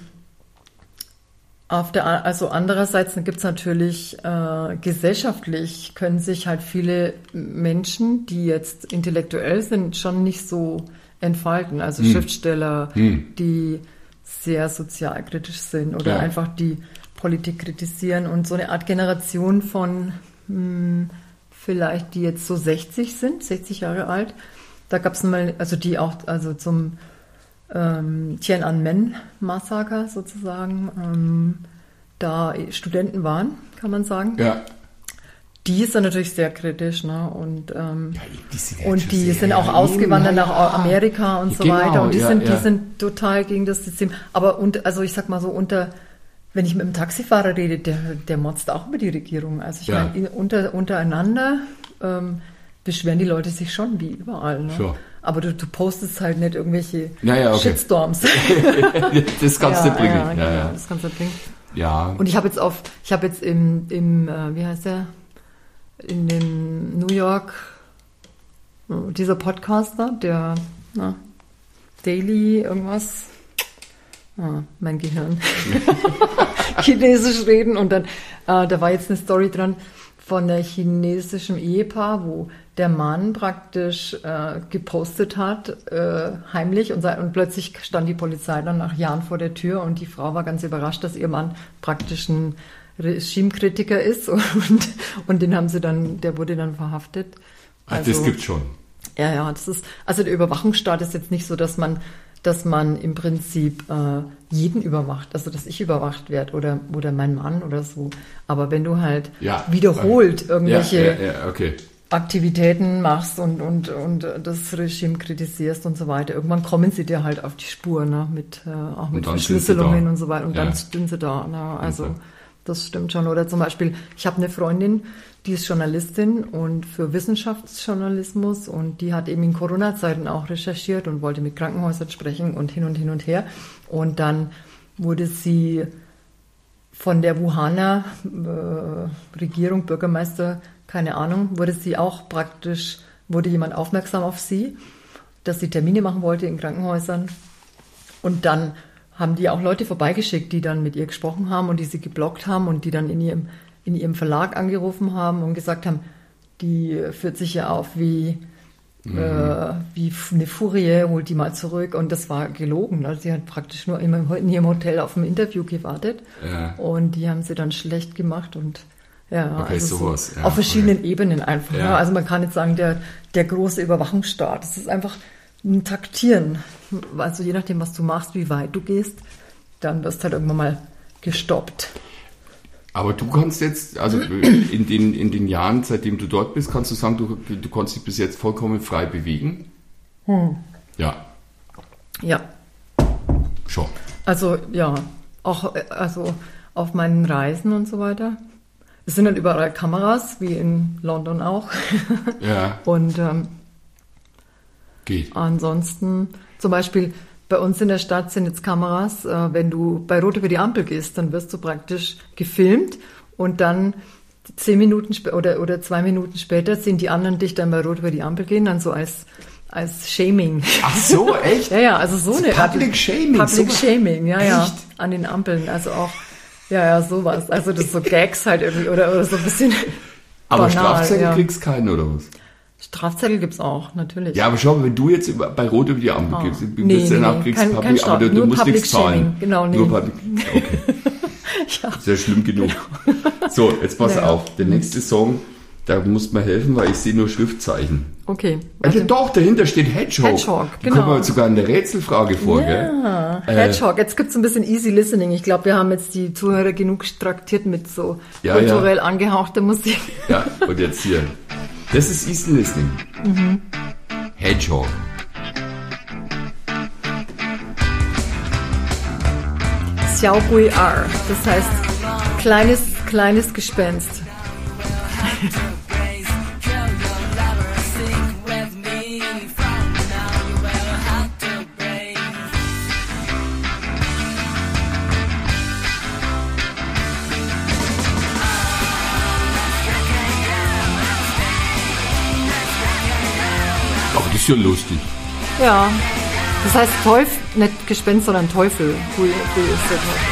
S2: auf der, also andererseits gibt es natürlich äh, gesellschaftlich können sich halt viele Menschen, die jetzt intellektuell sind, schon nicht so entfalten. Also hm. Schriftsteller, hm. die sehr sozialkritisch sind oder ja. einfach die Politik kritisieren und so eine Art Generation von mh, vielleicht, die jetzt so sechzig sind, sechzig Jahre alt. Da gab es mal, also die auch, also zum ähm, Tiananmen-Massaker sozusagen, ähm, da Studenten waren, kann man sagen.
S1: Ja.
S2: Die ist dann natürlich sehr kritisch, ne? Und, ähm,
S1: ja, die sind,
S2: und die sind auch ausgewandert
S1: ja,
S2: nach Amerika und
S1: ja,
S2: so
S1: genau,
S2: weiter. Und die
S1: ja,
S2: sind,
S1: ja.
S2: die sind total gegen das System. Aber und, also ich sag mal so, unter, wenn ich mit einem Taxifahrer rede, der, der motzt auch über die Regierung. Also ich
S1: ja.
S2: meine, unter, untereinander ähm, beschweren die Leute sich schon wie überall. Ne?
S1: Sure.
S2: Aber du, du postest halt nicht irgendwelche
S1: ja, ja, okay.
S2: Shitstorms.
S1: Das kannst
S2: ja,
S1: du bringen.
S2: Ja,
S1: ja,
S2: ja,
S1: ja.
S2: das kannst du bringen.
S1: Ja.
S2: Und ich habe jetzt auf, ich habe jetzt im, im äh, wie heißt der, in dem New York, dieser Podcaster, der na, Daily irgendwas, ah, mein Gehirn, Chinesisch reden und dann, äh, da war jetzt eine Story dran von einem chinesischen Ehepaar, wo der Mann praktisch äh, gepostet hat, äh, heimlich und, und plötzlich stand die Polizei dann nach Jahren vor der Tür und die Frau war ganz überrascht, dass ihr Mann praktisch ein Regimekritiker ist und, und den haben sie dann, der wurde dann verhaftet.
S1: Also, Ach, das gibt's schon.
S2: Ja, ja, das ist, also der Überwachungsstaat ist jetzt nicht so, dass man, dass man im Prinzip äh, jeden überwacht, also dass ich überwacht werde oder, oder mein Mann oder so. Aber wenn du halt
S1: ja,
S2: wiederholt okay. irgendwelche
S1: ja, ja, ja, okay.
S2: Aktivitäten machst und, und, und das Regime kritisierst und so weiter, irgendwann kommen sie dir halt auf die Spur, ne, mit, äh, auch mit Verschlüsselungen und so weiter und ja. dann sind sie da. Ne, also okay. Das stimmt schon. Oder zum Beispiel, ich habe eine Freundin, die ist Journalistin und für Wissenschaftsjournalismus und die hat eben in Corona-Zeiten auch recherchiert und wollte mit Krankenhäusern sprechen und hin und hin und her. Und dann wurde sie von der Wuhaner äh, Regierung, Bürgermeister, keine Ahnung, wurde sie auch praktisch, wurde jemand aufmerksam auf sie, dass sie Termine machen wollte in Krankenhäusern. Und dann haben die auch Leute vorbeigeschickt, die dann mit ihr gesprochen haben und die sie geblockt haben und die dann in ihrem, in ihrem Verlag angerufen haben und gesagt haben, die führt sich ja auf wie, mhm. äh, wie eine Furie, holt die mal zurück. Und das war gelogen. Also sie hat praktisch nur in ihrem Hotel auf ein Interview gewartet.
S1: Ja.
S2: Und die haben sie dann schlecht gemacht und ja,
S1: okay,
S2: also
S1: sowas.
S2: So
S1: Ja,
S2: auf verschiedenen
S1: okay.
S2: Ebenen einfach.
S1: Ja.
S2: Ja. Also man kann nicht sagen, der, der große Überwachungsstaat. Es ist einfach ein Taktieren. Also je nachdem, was du machst, wie weit du gehst, dann wirst du halt irgendwann mal gestoppt.
S1: Aber du kannst jetzt, also in den, in den Jahren, seitdem du dort bist, kannst du sagen, du, du konntest dich bis jetzt vollkommen frei bewegen?
S2: Hm.
S1: Ja.
S2: Ja.
S1: Schon.
S2: Also ja, auch also auf meinen Reisen und so weiter. Es sind dann überall Kameras, wie in London auch.
S1: Ja.
S2: Und ähm,
S1: geht.
S2: Ansonsten, zum Beispiel bei uns in der Stadt sind jetzt Kameras, äh, wenn du bei Rot über die Ampel gehst, dann wirst du praktisch gefilmt und dann zehn Minuten sp- oder, oder zwei Minuten später sehen die anderen dich dann bei Rot über die Ampel gehen, dann so als, als Shaming.
S1: Ach so, echt?
S2: Ja, ja, also so eine
S1: Public
S2: Art.
S1: Shaming.
S2: Public
S1: so
S2: Shaming, ja, ja.
S1: Echt?
S2: An den Ampeln, also auch, ja, ja, sowas. Also das so Gags halt irgendwie oder, oder so ein bisschen
S1: Aber
S2: banal,
S1: Strafzettel
S2: ja.
S1: kriegst keinen, oder was?
S2: Strafzettel gibt's auch, natürlich.
S1: Ja, aber schau, wenn du jetzt über, bei Rot über die Ampel
S2: Ah.
S1: gehst, du
S2: Nee,
S1: bist
S2: nee,
S1: danach
S2: nee,
S1: kriegst
S2: kein-
S1: Public,
S2: kein Straf-
S1: aber du, du
S2: nur
S1: musst
S2: Public
S1: nichts zahlen.
S2: Shaming, genau, nee.
S1: Nur Public, okay.
S2: Ja.
S1: Sehr schlimm genug. So, jetzt pass
S2: Naja.
S1: auf. Der nächste Song, da muss man helfen, weil ich sehe nur Schriftzeichen.
S2: Okay.
S1: Also doch, dahinter steht Hedgehog.
S2: Hedgehog,
S1: Die
S2: genau.
S1: kommen sogar in der Rätselfrage vor, gell?
S2: Ja, Hedgehog. Jetzt gibt's ein bisschen Easy Listening. Ich glaube, wir haben jetzt die Zuhörer genug traktiert mit so
S1: Ja,
S2: kulturell angehauchter Musik.
S1: Ja, und jetzt hier. Das ist Easy Listening.
S2: Mhm.
S1: Hedgehog.
S2: Xiao Gui Er. Das heißt, kleines, kleines Gespenst.
S1: Aber das ist ja lustig.
S2: Ja. Das heißt Teufel, nicht Gespenst, sondern Teufel. Gui, Gui ist der Teufel.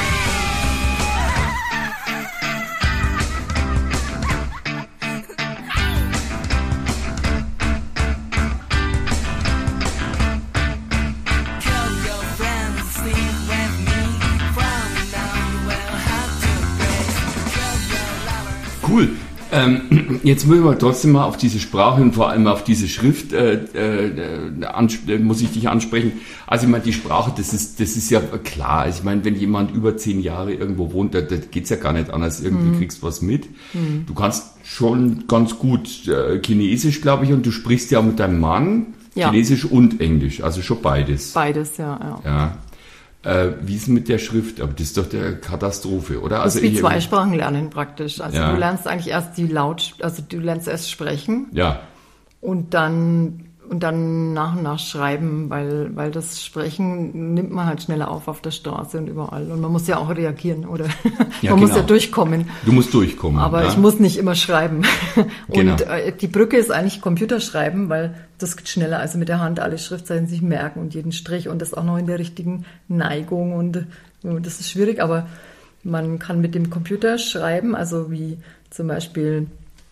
S1: Cool. Ähm, jetzt müssen wir trotzdem mal auf diese Sprache und vor allem auf diese Schrift, äh, äh, ansp- äh, muss ich dich ansprechen. Also ich meine, die Sprache, das ist, das ist ja klar. Ich meine, wenn jemand über zehn Jahre irgendwo wohnt, da, da geht's ja gar nicht anders. Irgendwie
S2: Mhm.
S1: kriegst was mit. Mhm. Du kannst schon ganz gut äh, Chinesisch, glaube ich, und du sprichst ja mit deinem Mann
S2: Ja.
S1: Chinesisch und Englisch, also schon beides.
S2: Beides, ja, ja.
S1: Ja. Äh, wie ist mit der Schrift? Aber das ist doch der Katastrophe, oder?
S2: Das
S1: Also
S2: ist wie
S1: ich-
S2: zwei Sprachen lernen praktisch. Also
S1: Ja.
S2: du lernst eigentlich erst die Laut, also du lernst erst sprechen
S1: Ja.
S2: und dann und dann nach und nach schreiben, weil weil das Sprechen nimmt man halt schneller auf auf der Straße und überall und man muss ja auch reagieren oder
S1: Ja,
S2: man muss
S1: genau.
S2: ja durchkommen.
S1: Du musst durchkommen.
S2: Aber
S1: ja?
S2: ich muss nicht immer schreiben. Und
S1: Genau.
S2: äh, die Brücke ist eigentlich Computerschreiben, weil das geht schneller, also mit der Hand alle Schriftzeichen sich merken und jeden Strich und das auch noch in der richtigen Neigung und äh, das ist schwierig, aber man kann mit dem Computer schreiben, also wie zum Beispiel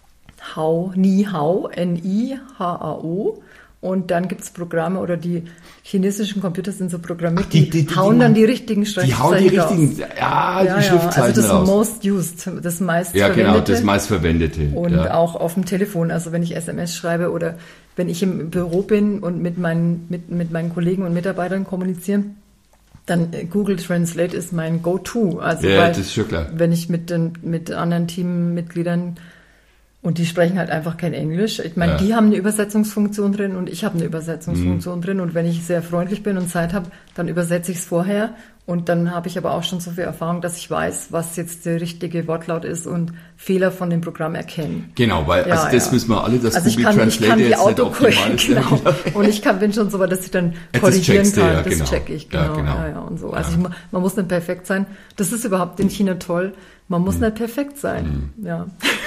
S2: Hao, Ni Hao, N I H A O. Und dann gibt's Programme oder die chinesischen Computer sind so programmiert,
S1: Ach, die-
S2: die,
S1: die- die-
S2: hauen
S1: die-
S2: dann die richtigen
S1: Die
S2: Schriftzeichen
S1: hauen die
S2: raus.
S1: richtigen, ja,
S2: Ja,
S1: die
S2: ja,
S1: Schriftzeichen
S2: also das
S1: raus.
S2: most used, das meist
S1: Ja, genau,
S2: verwendete.
S1: das meistverwendete.
S2: Und
S1: ja.
S2: auch auf dem Telefon, also wenn ich S M S schreibe oder wenn ich im Büro bin und mit meinen, mit, mit meinen Kollegen und Mitarbeitern kommuniziere, dann äh, Google Translate ist mein Go-To. Also
S1: Ja,
S2: weil,
S1: das ist schon klar.
S2: wenn ich mit den mit anderen Teammitgliedern und die sprechen halt einfach kein Englisch. Ich meine,
S1: Ja.
S2: die haben eine Übersetzungsfunktion drin und ich habe eine Übersetzungsfunktion
S1: Mhm.
S2: drin. Und wenn ich sehr freundlich bin und Zeit habe, dann übersetze ich es vorher. Und dann habe ich aber auch schon so viel Erfahrung, dass ich weiß, was jetzt der richtige Wortlaut ist und Fehler von dem Programm erkennen.
S1: Genau, weil
S2: Ja,
S1: also das
S2: ja.
S1: wissen wir alle, dass
S2: Also ich
S1: Google
S2: kann, ich
S1: Translate
S2: kann die
S1: jetzt nicht
S2: Autokorrektur,
S1: optimal ist.
S2: genau. Und ich kann, bin schon so weit, dass ich dann
S1: Das
S2: korrigieren
S1: checkst du,
S2: kann.
S1: ja,
S2: Das
S1: genau.
S2: check ich,
S1: Ja,
S2: genau.
S1: genau.
S2: Ja, ja, und so. Also
S1: Ja.
S2: ich, mu- man muss nicht perfekt sein. Das ist überhaupt in China toll. Man muss nicht perfekt sein. Ja.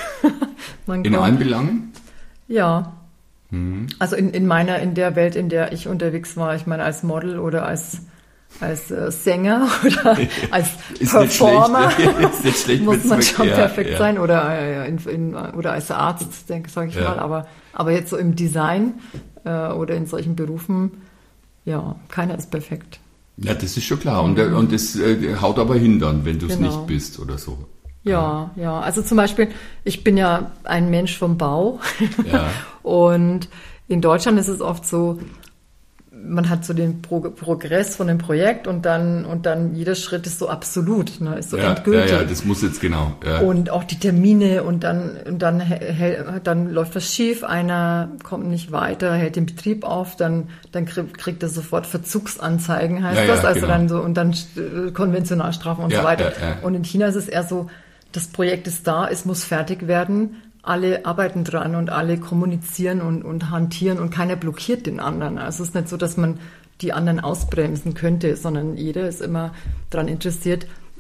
S2: Man
S1: In
S2: kann-
S1: allen Belangen?
S2: Ja.
S1: Mhm.
S2: Also in, in meiner, in der Welt, in der ich unterwegs war, ich meine als Model oder als, als äh, Sänger oder als
S1: Ist nicht
S2: Performer,
S1: schlecht. Ist nicht schlecht,
S2: muss
S1: wenn's
S2: man
S1: weg-
S2: schon
S1: ja,
S2: perfekt
S1: ja.
S2: sein oder, äh, in, in, oder als Arzt, denke sage ich
S1: Ja.
S2: mal. Aber, aber jetzt so im Design äh, oder in solchen Berufen, ja, keiner ist perfekt.
S1: Ja, das ist schon klar. Und, und das äh, haut aber hin dann, wenn du es
S2: Genau.
S1: nicht bist oder so.
S2: Ja, ja. Also zum Beispiel, ich bin ja ein Mensch vom Bau.
S1: Ja.
S2: Und in Deutschland ist es oft so, man hat so den Pro Progress von dem Projekt und dann, und dann jeder Schritt ist so absolut, ne, ist so
S1: Ja, ja,
S2: endgültig.
S1: ja, das muss jetzt genau. Ja.
S2: Und auch die Termine und dann, und dann, hält- dann läuft was schief, einer kommt nicht weiter, hält den Betrieb auf, dann, dann krieg- kriegt er sofort Verzugsanzeigen, heißt
S1: Ja, ja,
S2: das, also
S1: genau.
S2: dann so, und dann äh, Konventionalstrafen und
S1: Ja,
S2: so weiter.
S1: ja, ja.
S2: Und in China ist es eher so, das Projekt ist da, es muss fertig werden, alle arbeiten dran und alle kommunizieren und, und hantieren und keiner blockiert den anderen. Also es ist nicht so, dass man die anderen ausbremsen könnte, sondern jeder ist immer daran interessiert,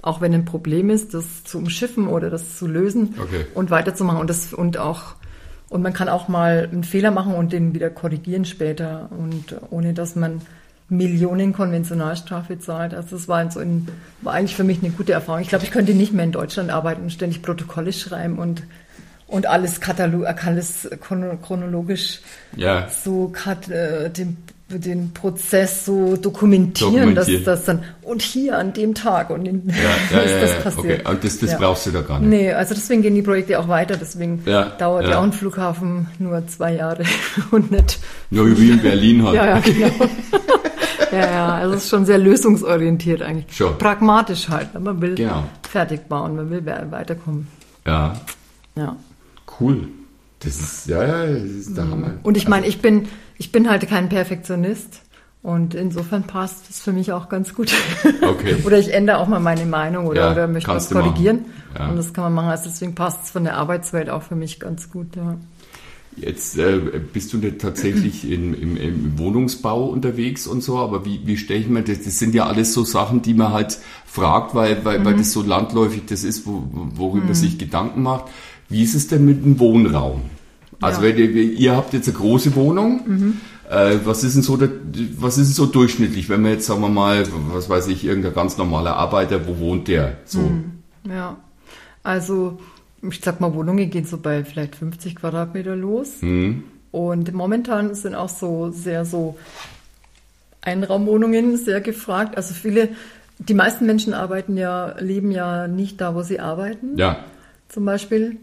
S2: auch wenn ein Problem ist, das zu umschiffen oder das zu lösen
S1: Okay.
S2: und weiterzumachen. Und das und auch und man kann auch mal einen Fehler machen und den wieder korrigieren später und ohne dass man Millionen Konventionalstrafe zahlt. Also das war, so ein, war eigentlich für mich eine gute Erfahrung. Ich glaube, ich könnte nicht mehr in Deutschland arbeiten und ständig Protokolle schreiben und und alles Katalog, alles chronologisch
S1: Ja.
S2: so kat, äh, den, den Prozess so dokumentieren,
S1: Dokumentieren.
S2: dass das dann und hier an dem Tag und in,
S1: Ja, ja,
S2: ist
S1: ja,
S2: das
S1: ja.
S2: passiert.
S1: Okay. Und das, das
S2: Ja.
S1: brauchst du da gar nicht.
S2: Nee, also deswegen gehen die Projekte auch weiter, deswegen
S1: Ja,
S2: dauert
S1: ja.
S2: ja auch ein Flughafen nur zwei Jahre und nicht.
S1: Nur wie in Berlin halt.
S2: Ja, ja, genau. ja, ja, also es ist schon sehr lösungsorientiert eigentlich.
S1: Schon.
S2: Pragmatisch halt. Man will
S1: Genau.
S2: fertig bauen, man will we- weiterkommen.
S1: Ja,
S2: Ja.
S1: cool. Das ist, ja, ja, das ist der Hammer.
S2: Und ich meine, ich bin, ich bin halt kein Perfektionist und insofern passt es für mich auch ganz gut.
S1: Okay.
S2: Oder ich ändere auch mal meine Meinung oder,
S1: Ja,
S2: oder möchte was
S1: kannst du machen.
S2: korrigieren.
S1: Ja.
S2: Und das kann man machen. Also deswegen passt es von der Arbeitswelt auch für mich ganz gut. Ja.
S1: Jetzt äh, bist du nicht tatsächlich in, im, im Wohnungsbau unterwegs und so, aber wie, wie stelle ich mir das? Das sind ja alles so Sachen, die man halt fragt, weil, weil,
S2: Mhm.
S1: weil das so landläufig das ist, wo, worüber mhm. sich Gedanken macht. Wie ist es denn mit dem Wohnraum? Also
S2: Ja.
S1: wenn ihr, ihr habt jetzt eine große Wohnung,
S2: Mhm.
S1: äh, was ist denn so der, was ist denn so durchschnittlich, wenn man jetzt, sagen wir mal, was weiß ich, irgendein ganz normaler Arbeiter, wo wohnt der? So.
S2: Ja, also ich sag mal, Wohnungen gehen so bei vielleicht fünfzig Quadratmeter los.
S1: Mhm.
S2: Und momentan sind auch so sehr so Einraumwohnungen sehr gefragt. Also viele, die meisten Menschen arbeiten ja, leben ja nicht da, wo sie arbeiten,
S1: Ja,
S2: zum Beispiel.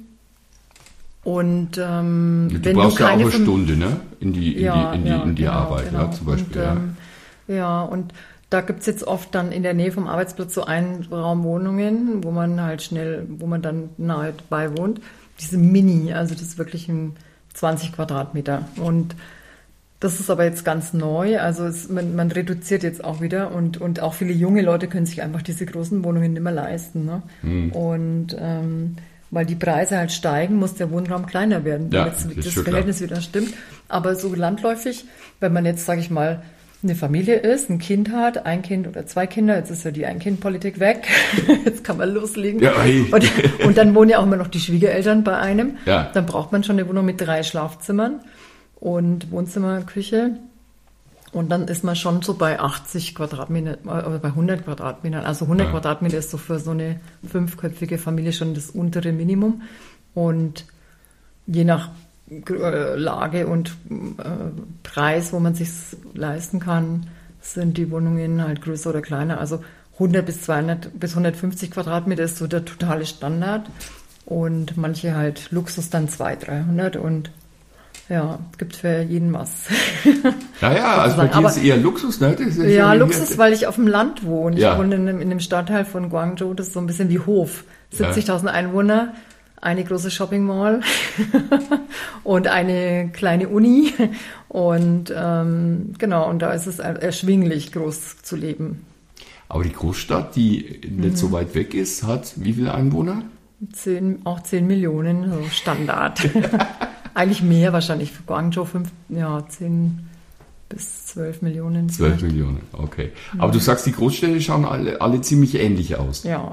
S2: Und ähm,
S1: du
S2: wenn
S1: brauchst
S2: du
S1: ja auch
S2: keine
S1: eine
S2: Fam-
S1: Stunde, ne? In die, in
S2: ja,
S1: die, in die,
S2: ja,
S1: in die
S2: genau,
S1: Arbeit,
S2: genau.
S1: ja, zum Beispiel.
S2: Und,
S1: ja.
S2: ähm, ja, und da gibt's jetzt oft dann in der Nähe vom Arbeitsplatz so Einraumwohnungen, wo man halt schnell, wo man dann nahe dabei wohnt. Diese Mini, also das ist wirklich ein zwanzig Quadratmeter. Und das ist aber jetzt ganz neu, also es, man, man reduziert jetzt auch wieder und, und auch viele junge Leute können sich einfach diese großen Wohnungen nicht mehr leisten. Ne?
S1: Hm.
S2: Und ähm, weil die Preise halt steigen, muss der Wohnraum kleiner werden,
S1: Ja,
S2: damit
S1: das ist
S2: das
S1: schon klar.
S2: Verhältnis wieder stimmt. Aber so landläufig, wenn man jetzt, sage ich mal, eine Familie ist, ein Kind hat, ein Kind oder zwei Kinder, jetzt ist ja die Ein-Kind-Politik weg, jetzt kann man loslegen.
S1: Ja, hey.
S2: und, und dann wohnen ja auch immer noch die Schwiegereltern bei einem.
S1: Ja.
S2: Dann braucht man schon eine Wohnung mit drei Schlafzimmern und Wohnzimmer, Küche. Und dann ist man schon so bei achtzig Quadratmeter, oder bei hundert Quadratmetern. Also hundert
S1: Ja.
S2: Quadratmeter ist so für so eine fünfköpfige Familie schon das untere Minimum. Und je nach äh, Lage und äh, Preis, wo man sich leisten kann, sind die Wohnungen halt größer oder kleiner. Also hundert bis zweihundert bis hundertfünfzig Quadratmeter ist so der totale Standard. Und manche halt Luxus dann zweihundert, dreihundert und ja, gibt für jeden was.
S1: Ja, ja, also bei dir
S2: Aber-
S1: ist eher Luxus, ne? Das ist
S2: Ja,
S1: hier-
S2: Luxus, weil ich auf dem Land wohne. Ich
S1: Ja.
S2: wohne in einem, in einem Stadtteil von Guangzhou, das ist so ein bisschen wie Hof. siebzigtausend Einwohner, eine große Shopping Mall und eine kleine Uni. Und ähm, genau, und da ist es erschwinglich, groß zu leben.
S1: Aber die Großstadt, die nicht
S2: Mhm.
S1: so weit weg ist, hat wie viele Einwohner?
S2: Zehn, auch zehn Millionen, so Standard. Eigentlich mehr wahrscheinlich für Guangzhou, fünf, ja, zehn bis zwölf Millionen.
S1: Zwölf Millionen, okay. Aber du sagst, die Großstädte schauen alle, alle ziemlich ähnlich aus.
S2: Ja.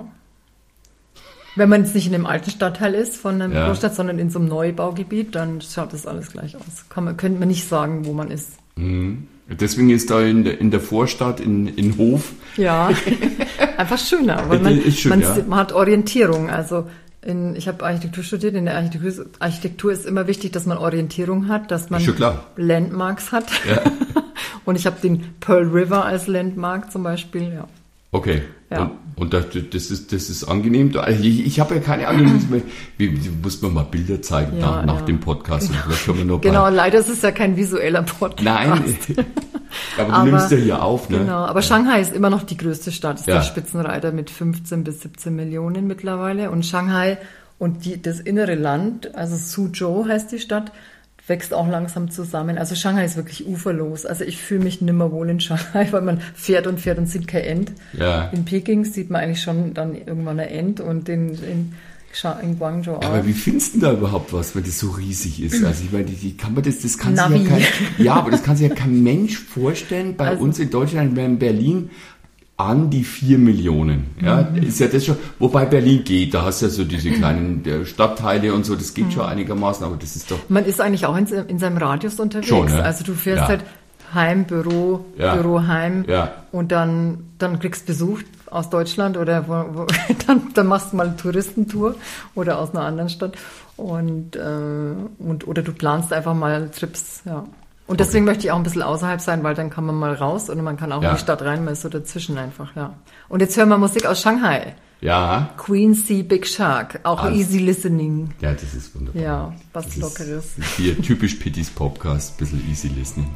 S2: Wenn man jetzt nicht in einem alten Stadtteil ist von einer
S1: Ja.
S2: Großstadt, sondern in so einem Neubaugebiet, dann schaut das alles gleich aus. Kann man, könnte man nicht sagen, wo man ist.
S1: Mhm. Deswegen ist da in der, in der Vorstadt, in, in Hof,
S2: Ja, einfach schöner. Weil
S1: Das
S2: man,
S1: ist schön,
S2: man,
S1: ja.
S2: man hat Orientierung. Also in, ich habe Architektur studiert. In der Architektur, Architektur ist immer wichtig, dass man Orientierung hat, dass man
S1: Schon klar.
S2: Landmarks hat.
S1: Ja.
S2: Und ich habe den Pearl River als Landmark zum Beispiel. Ja.
S1: okay.
S2: Ja.
S1: Und, und das, das, ist, das ist angenehm. Also ich, ich habe ja keine Ahnung, wie, wie muss man mal Bilder zeigen
S2: Ja,
S1: nach, nach
S2: ja.
S1: dem Podcast. Und vielleicht können wir noch
S2: Genau,
S1: bei,
S2: leider ist es ja kein visueller Podcast.
S1: Nein, aber du
S2: Aber-
S1: nimmst ja hier auf, ne?
S2: Genau, aber Shanghai ist immer noch die größte Stadt, ist
S1: Ja.
S2: der Spitzenreiter mit fünfzehn bis siebzehn Millionen mittlerweile. Und Shanghai und die, das innere Land, also Suzhou heißt die Stadt, wächst auch langsam zusammen. Also Shanghai ist wirklich uferlos. Also ich fühle mich nimmer wohl in Shanghai, weil man fährt und fährt und sieht kein End.
S1: Ja.
S2: In Peking sieht man eigentlich schon dann irgendwann ein End und in, in, Sha- in Guangzhou auch.
S1: Aber wie findest du da überhaupt was, wenn das so riesig ist? Also ich meine, die, die kann man das, das kann sich
S2: Navi.
S1: ja kein, ja, aber das kann sich ja kein Mensch vorstellen. Bei
S2: Also-
S1: uns in Deutschland, in Berlin, an die vier Millionen. Ja, ist ja das schon, wobei Berlin geht, da hast du ja so diese kleinen äh, Stadtteile und so, das geht schon einigermaßen, aber das ist doch...
S2: Man ist eigentlich auch in, in seinem Radius unterwegs.
S1: Schon, ne?
S2: Also du fährst
S1: Ja.
S2: halt Heim, Büro,
S1: Ja.
S2: Büro, Heim
S1: Ja.
S2: und dann, dann kriegst du Besuch aus Deutschland oder wo, wo, dann, dann machst du mal eine Touristentour oder aus einer anderen Stadt und, äh, und oder du planst einfach mal Trips, ja. Und deswegen möchte ich auch ein bisschen außerhalb sein, weil dann kann man mal raus oder man kann auch
S1: Ja.
S2: in die Stadt rein, man ist so dazwischen einfach, ja. Und jetzt hören wir Musik aus Shanghai.
S1: Ja,
S2: Queen Sea Big Shark, auch
S1: Alles.
S2: easy listening.
S1: ja, das ist wunderbar.
S2: Ja, was
S1: Das
S2: Lockeres.
S1: ist hier typisch Pittys Podcast, bisschen easy listening.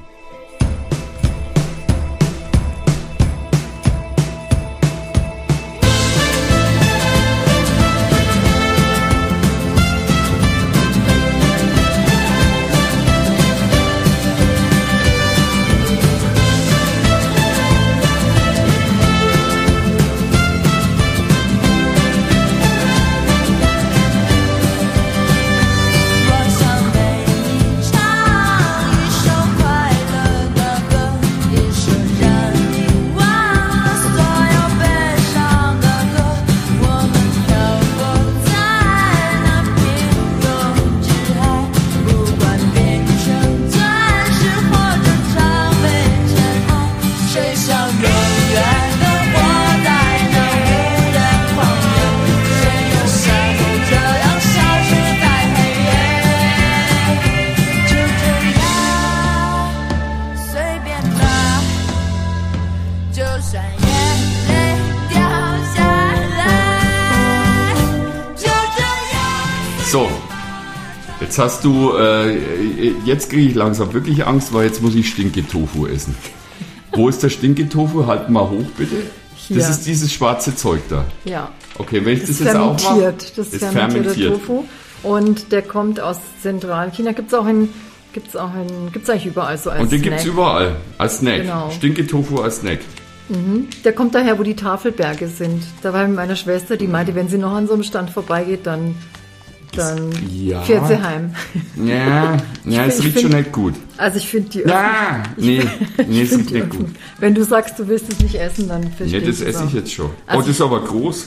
S1: So, jetzt hast du, äh, jetzt kriege ich langsam wirklich Angst, weil jetzt muss ich Stinke-Tofu essen. Wo ist der Stinke-Tofu? Halt mal hoch, bitte.
S2: Hier.
S1: Das ist dieses schwarze Zeug da.
S2: Ja.
S1: Okay, wenn ich
S2: Das
S1: das,
S2: ist
S1: jetzt auch mache.
S2: fermentiert. Das ist
S1: ist
S2: fermentierter
S1: fermentiert.
S2: Tofu. Und der kommt aus Zentralchina. Gibt's auch in, gibt's auch in, gibt's eigentlich überall so als
S1: Und den
S2: Snack.
S1: gibt's überall als Snack.
S2: Genau.
S1: Stinke-Tofu als Snack.
S2: Der kommt daher, wo die Tafelberge sind. Da war mit meiner Schwester, die meinte, wenn sie noch an so einem Stand vorbeigeht, dann, dann
S1: Ja.
S2: fährt sie heim.
S1: Ja, ja, es
S2: ich
S1: riecht
S2: find-
S1: schon nicht gut.
S2: Also ich finde die
S1: Ja, nee, nee, es
S2: find
S1: riecht
S2: die
S1: nicht
S2: Öffnung.
S1: gut.
S2: Wenn du sagst, du willst es nicht essen, dann verstehe
S1: Nee, das
S2: ich
S1: esse
S2: auch.
S1: ich jetzt schon. Oh,
S2: Also
S1: das ist aber groß.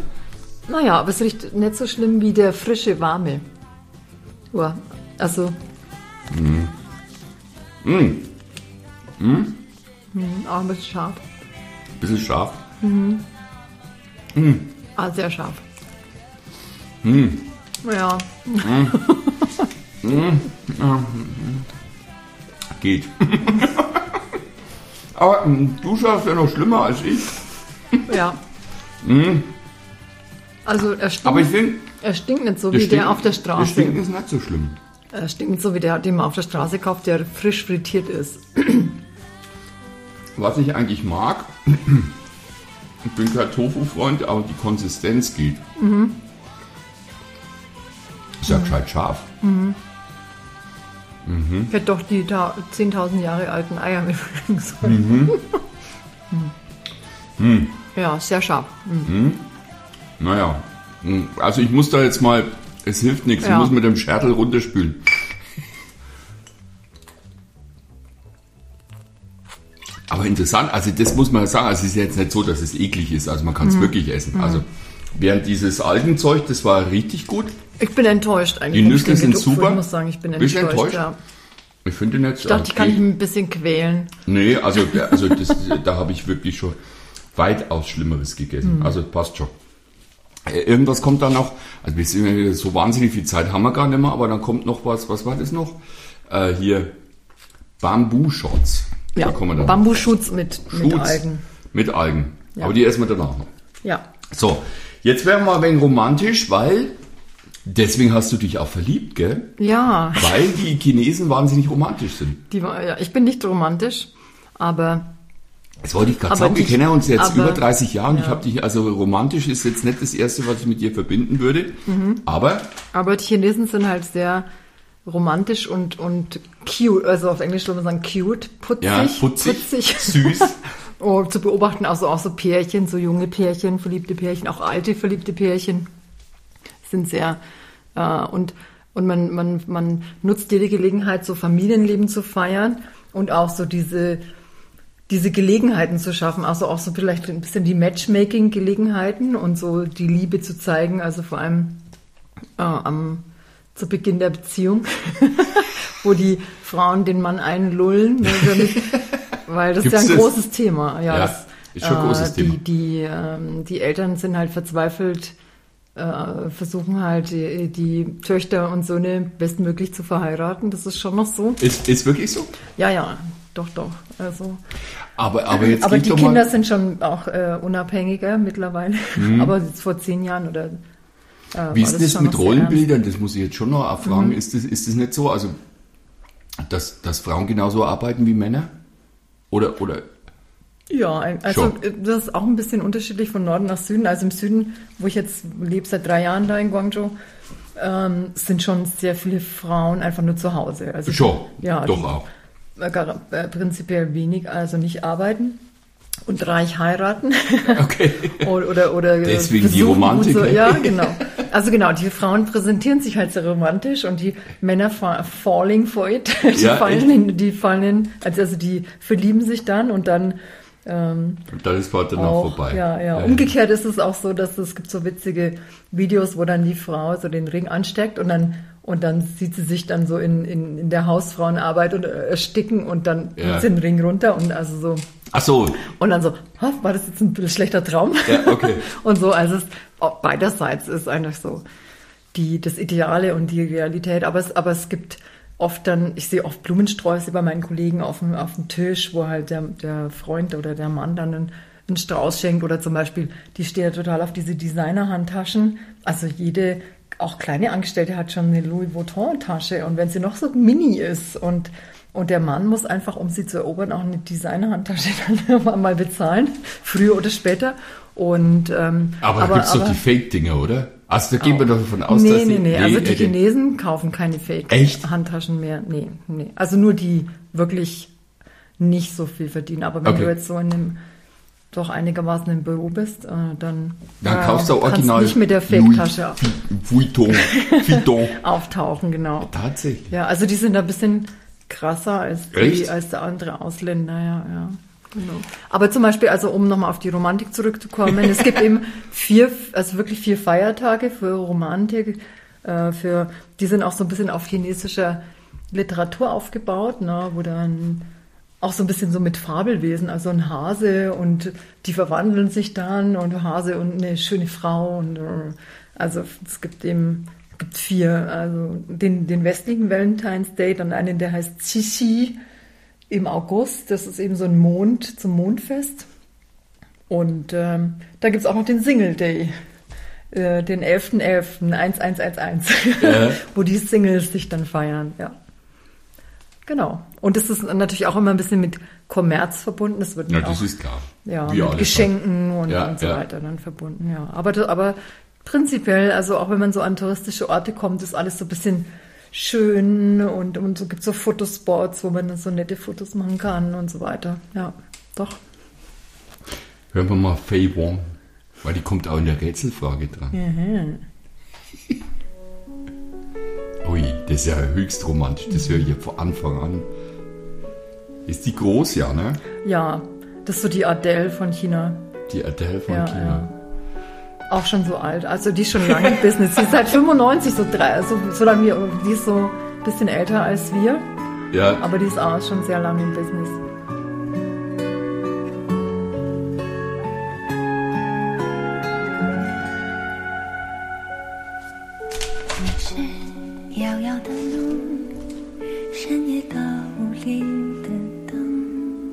S2: Naja, aber es riecht nicht so schlimm wie der frische, warme. Ja, also. Mm. Mm. Mm, auch ein bisschen scharf.
S1: Bisschen scharf.
S2: Ah, sehr scharf.
S1: Mm.
S2: Ja.
S1: Geht. Aber mm, du schaust ja noch schlimmer als ich.
S2: Ja. Also er stinkt,
S1: Aber ich finde,
S2: er stinkt nicht so
S1: der
S2: wie der
S1: Stinken-
S2: auf der
S1: der
S2: Straße.
S1: Stinken ist nicht so schlimm.
S2: Er stinkt nicht so wie der, den man auf der Straße kauft, der frisch frittiert ist.
S1: Was ich eigentlich mag, ich bin kein Tofu-Freund, aber die Konsistenz geht. Ist ja gescheit scharf.
S2: Ich hätte doch die ta- zehntausend Jahre alten Eier mitbringen sollen.
S1: Mhm.
S2: Ja, sehr scharf.
S1: Naja, mm, also ich muss da jetzt mal, es hilft nichts,
S2: Ja.
S1: ich muss mit dem Schertel runterspülen. Aber interessant, also das muss man ja sagen, also es ist jetzt nicht so, dass es eklig ist, also man kann es wirklich essen. Also während dieses Algenzeug, das war richtig gut.
S2: Ich bin enttäuscht eigentlich.
S1: Die
S2: vom
S1: Nüsse sind
S2: Stinke-Tofu.
S1: super.
S2: Ich muss sagen, ich bin
S1: Bist du
S2: enttäuscht.
S1: enttäuscht?
S2: Ja.
S1: Ich finde nicht
S2: Ich dachte, ich kann mich ein bisschen quälen.
S1: Nee, also, also das, da habe ich wirklich schon weitaus Schlimmeres gegessen. Also passt schon. Äh, Irgendwas kommt dann noch, also wir sind ja so wahnsinnig viel Zeit haben wir gar nicht mehr, aber dann kommt noch was, was war das noch? Äh, hier Bambushots.
S2: Ja,
S1: Da kommen wir dann
S2: Bambusschutz mit, mit
S1: Schutz
S2: Algen.
S1: Mit Algen.
S2: Ja.
S1: Aber die essen wir danach noch.
S2: Ja.
S1: So, jetzt werden wir ein wenig romantisch, weil deswegen hast du dich auch verliebt, gell?
S2: Ja,
S1: Weil die Chinesen wahnsinnig romantisch sind.
S2: die war, ja, ich bin nicht romantisch, aber
S1: Das wollte ich gerade
S2: Aber
S1: sagen, wir
S2: dich-
S1: kennen uns jetzt
S2: aber-
S1: über dreißig Jahre und ich
S2: ja.
S1: habe dich, also romantisch ist jetzt nicht das Erste, was ich mit dir verbinden würde,
S2: Mhm.
S1: aber
S2: Aber die Chinesen sind halt sehr romantisch und, und cute, also auf Englisch würde man sagen cute, putzig,
S1: ja, putzig, süß.
S2: Oh, zu beobachten, also auch so Pärchen, so junge Pärchen, verliebte Pärchen, auch alte verliebte Pärchen sind sehr, äh, und, und man, man, man nutzt jede Gelegenheit, so Familienleben zu feiern und auch so diese, diese Gelegenheiten zu schaffen, also auch so vielleicht ein bisschen die Matchmaking-Gelegenheiten und so die Liebe zu zeigen, also vor allem äh, am zu Beginn der Beziehung, wo die Frauen den Mann einlullen, ne, damit, weil das
S1: Gibt's
S2: ist ja ein
S1: das?
S2: großes Thema. Ja,
S1: Ja,
S2: das,
S1: ist schon ein großes
S2: äh,
S1: Thema.
S2: Die, die, ähm, die Eltern sind halt verzweifelt, äh, versuchen halt die, die Töchter und Söhne bestmöglich zu verheiraten. Das ist schon noch so.
S1: Ist, ist wirklich so?
S2: Ja, ja, doch, doch. Also,
S1: Aber, aber jetzt
S2: aber
S1: geht
S2: die
S1: doch
S2: Kinder
S1: mal,
S2: sind schon auch äh, unabhängiger mittlerweile.
S1: Mhm.
S2: Aber jetzt vor zehn Jahren oder äh,
S1: wie
S2: war
S1: ist das
S2: schon
S1: mit
S2: noch sehr
S1: Rollenbildern? Das muss ich jetzt schon noch abfragen.
S2: Mhm.
S1: Ist das, ist das nicht so? Also, dass, dass Frauen genauso arbeiten wie Männer? Oder, oder,
S2: Ja, also
S1: Schon.
S2: das ist auch ein bisschen unterschiedlich von Norden nach Süden. Also im Süden, wo ich jetzt lebe, seit drei Jahren da in Guangzhou, ähm, sind schon sehr viele Frauen einfach nur zu Hause. Also
S1: schon,
S2: ja,
S1: doch
S2: die,
S1: auch.
S2: äh, gar- äh, prinzipiell wenig, also nicht arbeiten und reich heiraten.
S1: Okay.
S2: oder, oder, oder
S1: Deswegen die
S2: versuchen,
S1: Romantik,
S2: gut zu-
S1: ne?
S2: Ja, genau. Also genau, die Frauen präsentieren sich halt sehr romantisch und die Männer fa- falling for it. Die
S1: Ja,
S2: fallen in, die fallen in, also also die verlieben sich dann und dann ähm,
S1: Und dann ist bald danach
S2: auch,
S1: vorbei.
S2: Ja, ja. Umgekehrt ist es auch so, dass es gibt so witzige Videos, wo dann die Frau so den Ring ansteckt und dann und dann sieht sie sich dann so in, in, in der Hausfrauenarbeit und äh, ersticken und dann
S1: Ja.
S2: nimmt sie den Ring runter und also so
S1: Ach so,
S2: und dann so, "Ha, war das jetzt ein bisschen schlechter Traum?"
S1: Ja, okay.
S2: Und so, also es, auch beiderseits ist eigentlich so die, das Ideale und die Realität. Aber es, aber es gibt oft dann, ich sehe oft Blumensträuße bei meinen Kollegen auf dem, auf dem Tisch, wo halt der, der Freund oder der Mann dann einen, einen Strauß schenkt oder zum Beispiel, die stehen ja total auf diese Designer-Handtaschen. Also jede, auch kleine Angestellte hat schon eine Louis Vuitton-Tasche und wenn sie noch so mini ist und Und der Mann muss einfach, um sie zu erobern, auch eine Designer-Handtasche dann mal bezahlen, früher oder später. Und, ähm,
S1: aber, da gibt's doch die Fake-Dinger, oder? Also da gehen wir doch davon aus,
S2: nee,
S1: dass die...
S2: nee, nee, also die
S1: äh,
S2: Chinesen kaufen keine
S1: Echt?
S2: Fake-Handtaschen mehr. Nee, nee. Also nur die wirklich nicht so viel verdienen. Aber wenn
S1: Okay.
S2: du jetzt so in einem, doch einigermaßen im Büro bist, äh, dann,
S1: Dann
S2: äh,
S1: kaufst du
S2: kannst
S1: original
S2: nicht mit der Fake-Tasche
S1: Louis Vuitton, Vuitton.
S2: auftauchen, genau.
S1: Tatsächlich.
S2: Ja, also die sind ein bisschen krasser als, die,
S1: Echt?
S2: als der andere Ausländer, ja, ja. Genau. Aber zum Beispiel, also um nochmal auf die Romantik zurückzukommen, es gibt eben vier, also wirklich vier Feiertage für Romantik, äh, für, die sind auch so ein bisschen auf chinesischer Literatur aufgebaut, ne, wo dann auch so ein bisschen so mit Fabelwesen, also ein Hase und die verwandeln sich dann und Hase und eine schöne Frau und äh, also es gibt eben gibt vier, also den, den westlichen Valentine's Day, dann einen, der heißt Qixi im August, das ist eben so ein Mond zum Mondfest. Und ähm, da gibt es auch noch den Single Day, äh, den elften elften eins eins eins eins,
S1: Ja.
S2: wo die Singles sich dann feiern, ja. Genau. Und das ist natürlich auch immer ein bisschen mit Kommerz verbunden. Das wird
S1: Ja,
S2: auch
S1: das ist klar.
S2: ja,
S1: Wie
S2: mit
S1: alles
S2: Geschenken und,
S1: Ja,
S2: und so
S1: ja.
S2: weiter dann verbunden, ja. Aber, das- aber prinzipiell, also auch wenn man so an touristische Orte kommt, ist alles so ein bisschen schön und, und so gibt es so Fotospots, wo man dann so nette Fotos machen kann und so weiter. Ja, doch.
S1: Hören wir mal Fei Wong, weil die kommt auch in der Rätselfrage dran.
S2: Mhm.
S1: Ui, das ist ja höchst romantisch, das höre ich ja von Anfang an. Ist die groß, ja, ne?
S2: Ja, das ist so die Adele von China.
S1: Die Adele von
S2: Ja,
S1: China.
S2: ja. Auch schon so alt. Also die ist schon lange im Business. Sie ist seit fünfundneunzig, so, drei, so, so lange wie, die ist so ein bisschen älter als wir.
S1: Ja,
S2: Aber die ist auch schon sehr lange im Business.
S4: 是遥遥的路，深夜到无力的灯。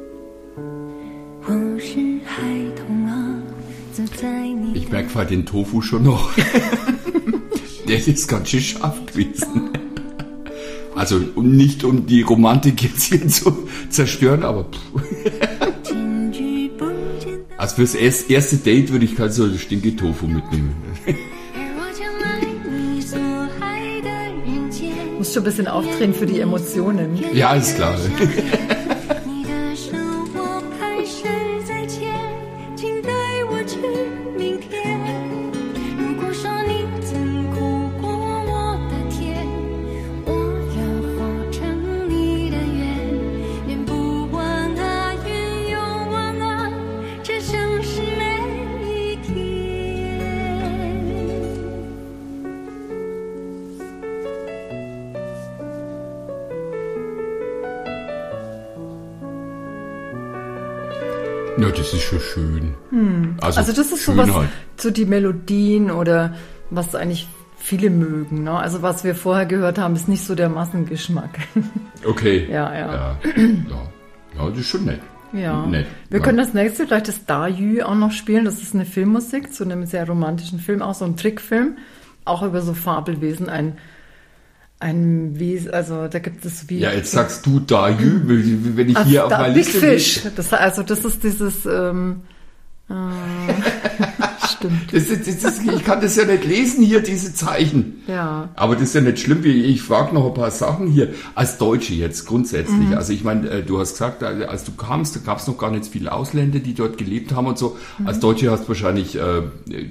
S4: 我是孩童啊，走在你
S1: ich
S4: 的
S1: merke zwar den Tofu schon noch. Der ist ganz schön scharf gewesen. Also um nicht um die Romantik jetzt hier zu zerstören, aber pff.
S4: 惊惧不见，
S1: Also fürs erst- erste Date würde ich halt so stinke Tofu mitnehmen.
S4: 而我将来你所爱的人间。
S2: Muss schon ein bisschen aufdrehen für die Emotionen.
S1: Ja, alles klar.
S4: 你的手我还是在牵，请带我去明天。如果说你曾哭过我的甜，我要活成你的愿，愿不忘啊愿
S1: Ja, das ist schon schön.
S2: Hm. Also, also das ist sowas, so die Melodien oder was eigentlich viele mögen. Ne? Also was wir vorher gehört haben, ist nicht so der Massengeschmack.
S1: Okay.
S2: Ja, ja.
S1: Ja, ja. Ja, das ist schon nett.
S2: Ja.
S1: Nett.
S2: Wir
S1: ja.
S2: können das nächste vielleicht das Dajü auch noch spielen. Das ist eine Filmmusik zu einem sehr romantischen Film, auch so ein Trickfilm, auch über so Fabelwesen, ein ein Wesen, also da gibt es wie...
S1: Ja, jetzt sagst du Dajü, wenn ich
S2: Ach,
S1: hier auf
S2: da,
S1: meiner
S2: Big
S1: Liste...
S2: Fish. Das, also das ist dieses... Ähm, äh, stimmt.
S1: Das ist, das ist, ich kann das ja nicht lesen hier, diese Zeichen.
S2: Ja.
S1: Aber das ist ja nicht schlimm. Ich frage noch ein paar Sachen hier. Als Deutsche jetzt grundsätzlich. Mhm. Also ich meine, du hast gesagt, als du kamst, da gab es noch gar nicht viele Ausländer, die dort gelebt haben und so. Mhm. Als Deutsche hast du wahrscheinlich, äh,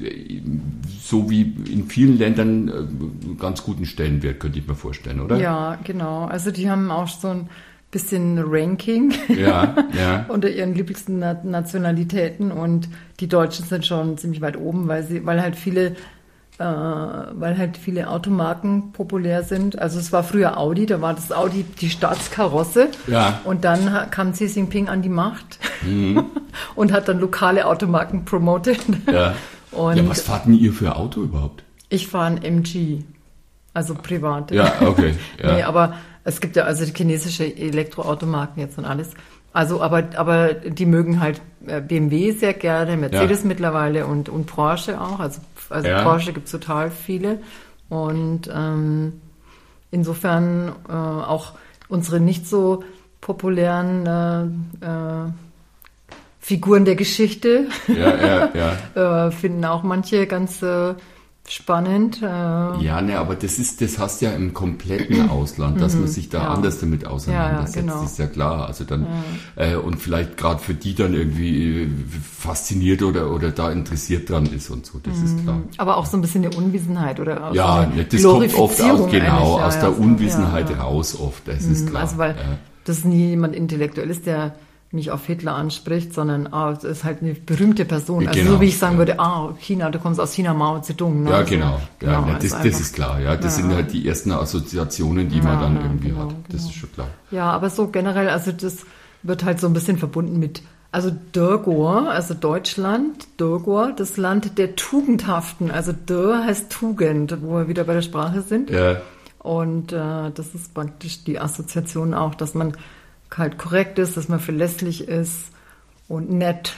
S1: so wie in vielen Ländern, äh, einen ganz guten Stellenwert, könnte ich mir vorstellen, oder?
S2: Ja, genau. Also die haben auch so ein bisschen Ranking
S1: ja, ja.
S2: unter ihren liebsten Nationalitäten, und die Deutschen sind schon ziemlich weit oben, weil sie, weil halt viele, äh, weil halt viele Automarken populär sind. Also es war früher Audi, da war das Audi die Staatskarosse,
S1: ja.
S2: Und dann kam Xi Jinping an die Macht mhm. und hat dann lokale Automarken promotet.
S1: Ja.
S2: Und
S1: ja, was fahrt denn ihr für Auto überhaupt?
S2: Ich fahre ein M G, also privat.
S1: Ja, okay. Ja.
S2: Nee, aber es gibt ja also die chinesische Elektroautomarken jetzt und alles. Also, aber, aber die mögen halt B M W sehr gerne, Mercedes ja. mittlerweile und, und Porsche auch. Also, also ja. Porsche gibt es total viele. Und ähm, insofern äh, auch unsere nicht so populären äh, äh, Figuren der Geschichte
S1: ja, ja, ja.
S2: äh, finden auch manche ganz äh, spannend. Äh.
S1: Ja, ne, aber das ist, das hast ja im kompletten Ausland, dass man sich da ja. anders damit auseinandersetzt,
S2: ja, ja, genau.
S1: ist ja klar. Also dann
S2: ja.
S1: äh, und vielleicht gerade für die dann irgendwie fasziniert oder oder da interessiert dran ist und so, das mhm. ist klar.
S2: Aber auch so ein bisschen eine Unwissenheit oder auch
S1: ja,
S2: so eine
S1: das kommt oft aus, genau
S2: ja,
S1: aus
S2: ja,
S1: der
S2: so,
S1: Unwissenheit
S2: ja, ja.
S1: raus oft, das mhm. ist klar.
S2: Also weil
S1: ja.
S2: das nie jemand intellektuell ist, der mich auf Hitler anspricht, sondern ah, es ist halt eine berühmte Person. Also
S1: genau,
S2: so wie ich sagen
S1: ja.
S2: würde, ah, China, du kommst aus China, Mao Zedong. Ne?
S1: Ja,
S2: also,
S1: genau.
S2: genau
S1: ja,
S2: also
S1: das,
S2: einfach,
S1: das ist klar. Ja, das
S2: ja.
S1: sind halt die ersten Assoziationen, die
S2: ja,
S1: man dann
S2: ja,
S1: irgendwie
S2: genau,
S1: hat. Das
S2: genau.
S1: ist schon klar.
S2: Ja, aber so generell, also das wird halt so ein bisschen verbunden mit, also Dörgor, also Deutschland, Dörgor, das Land der Tugendhaften. Also Dör heißt Tugend, wo wir wieder bei der Sprache sind.
S1: Ja.
S2: Und äh, das ist praktisch die Assoziation auch, dass man halt korrekt ist, dass man verlässlich ist und nett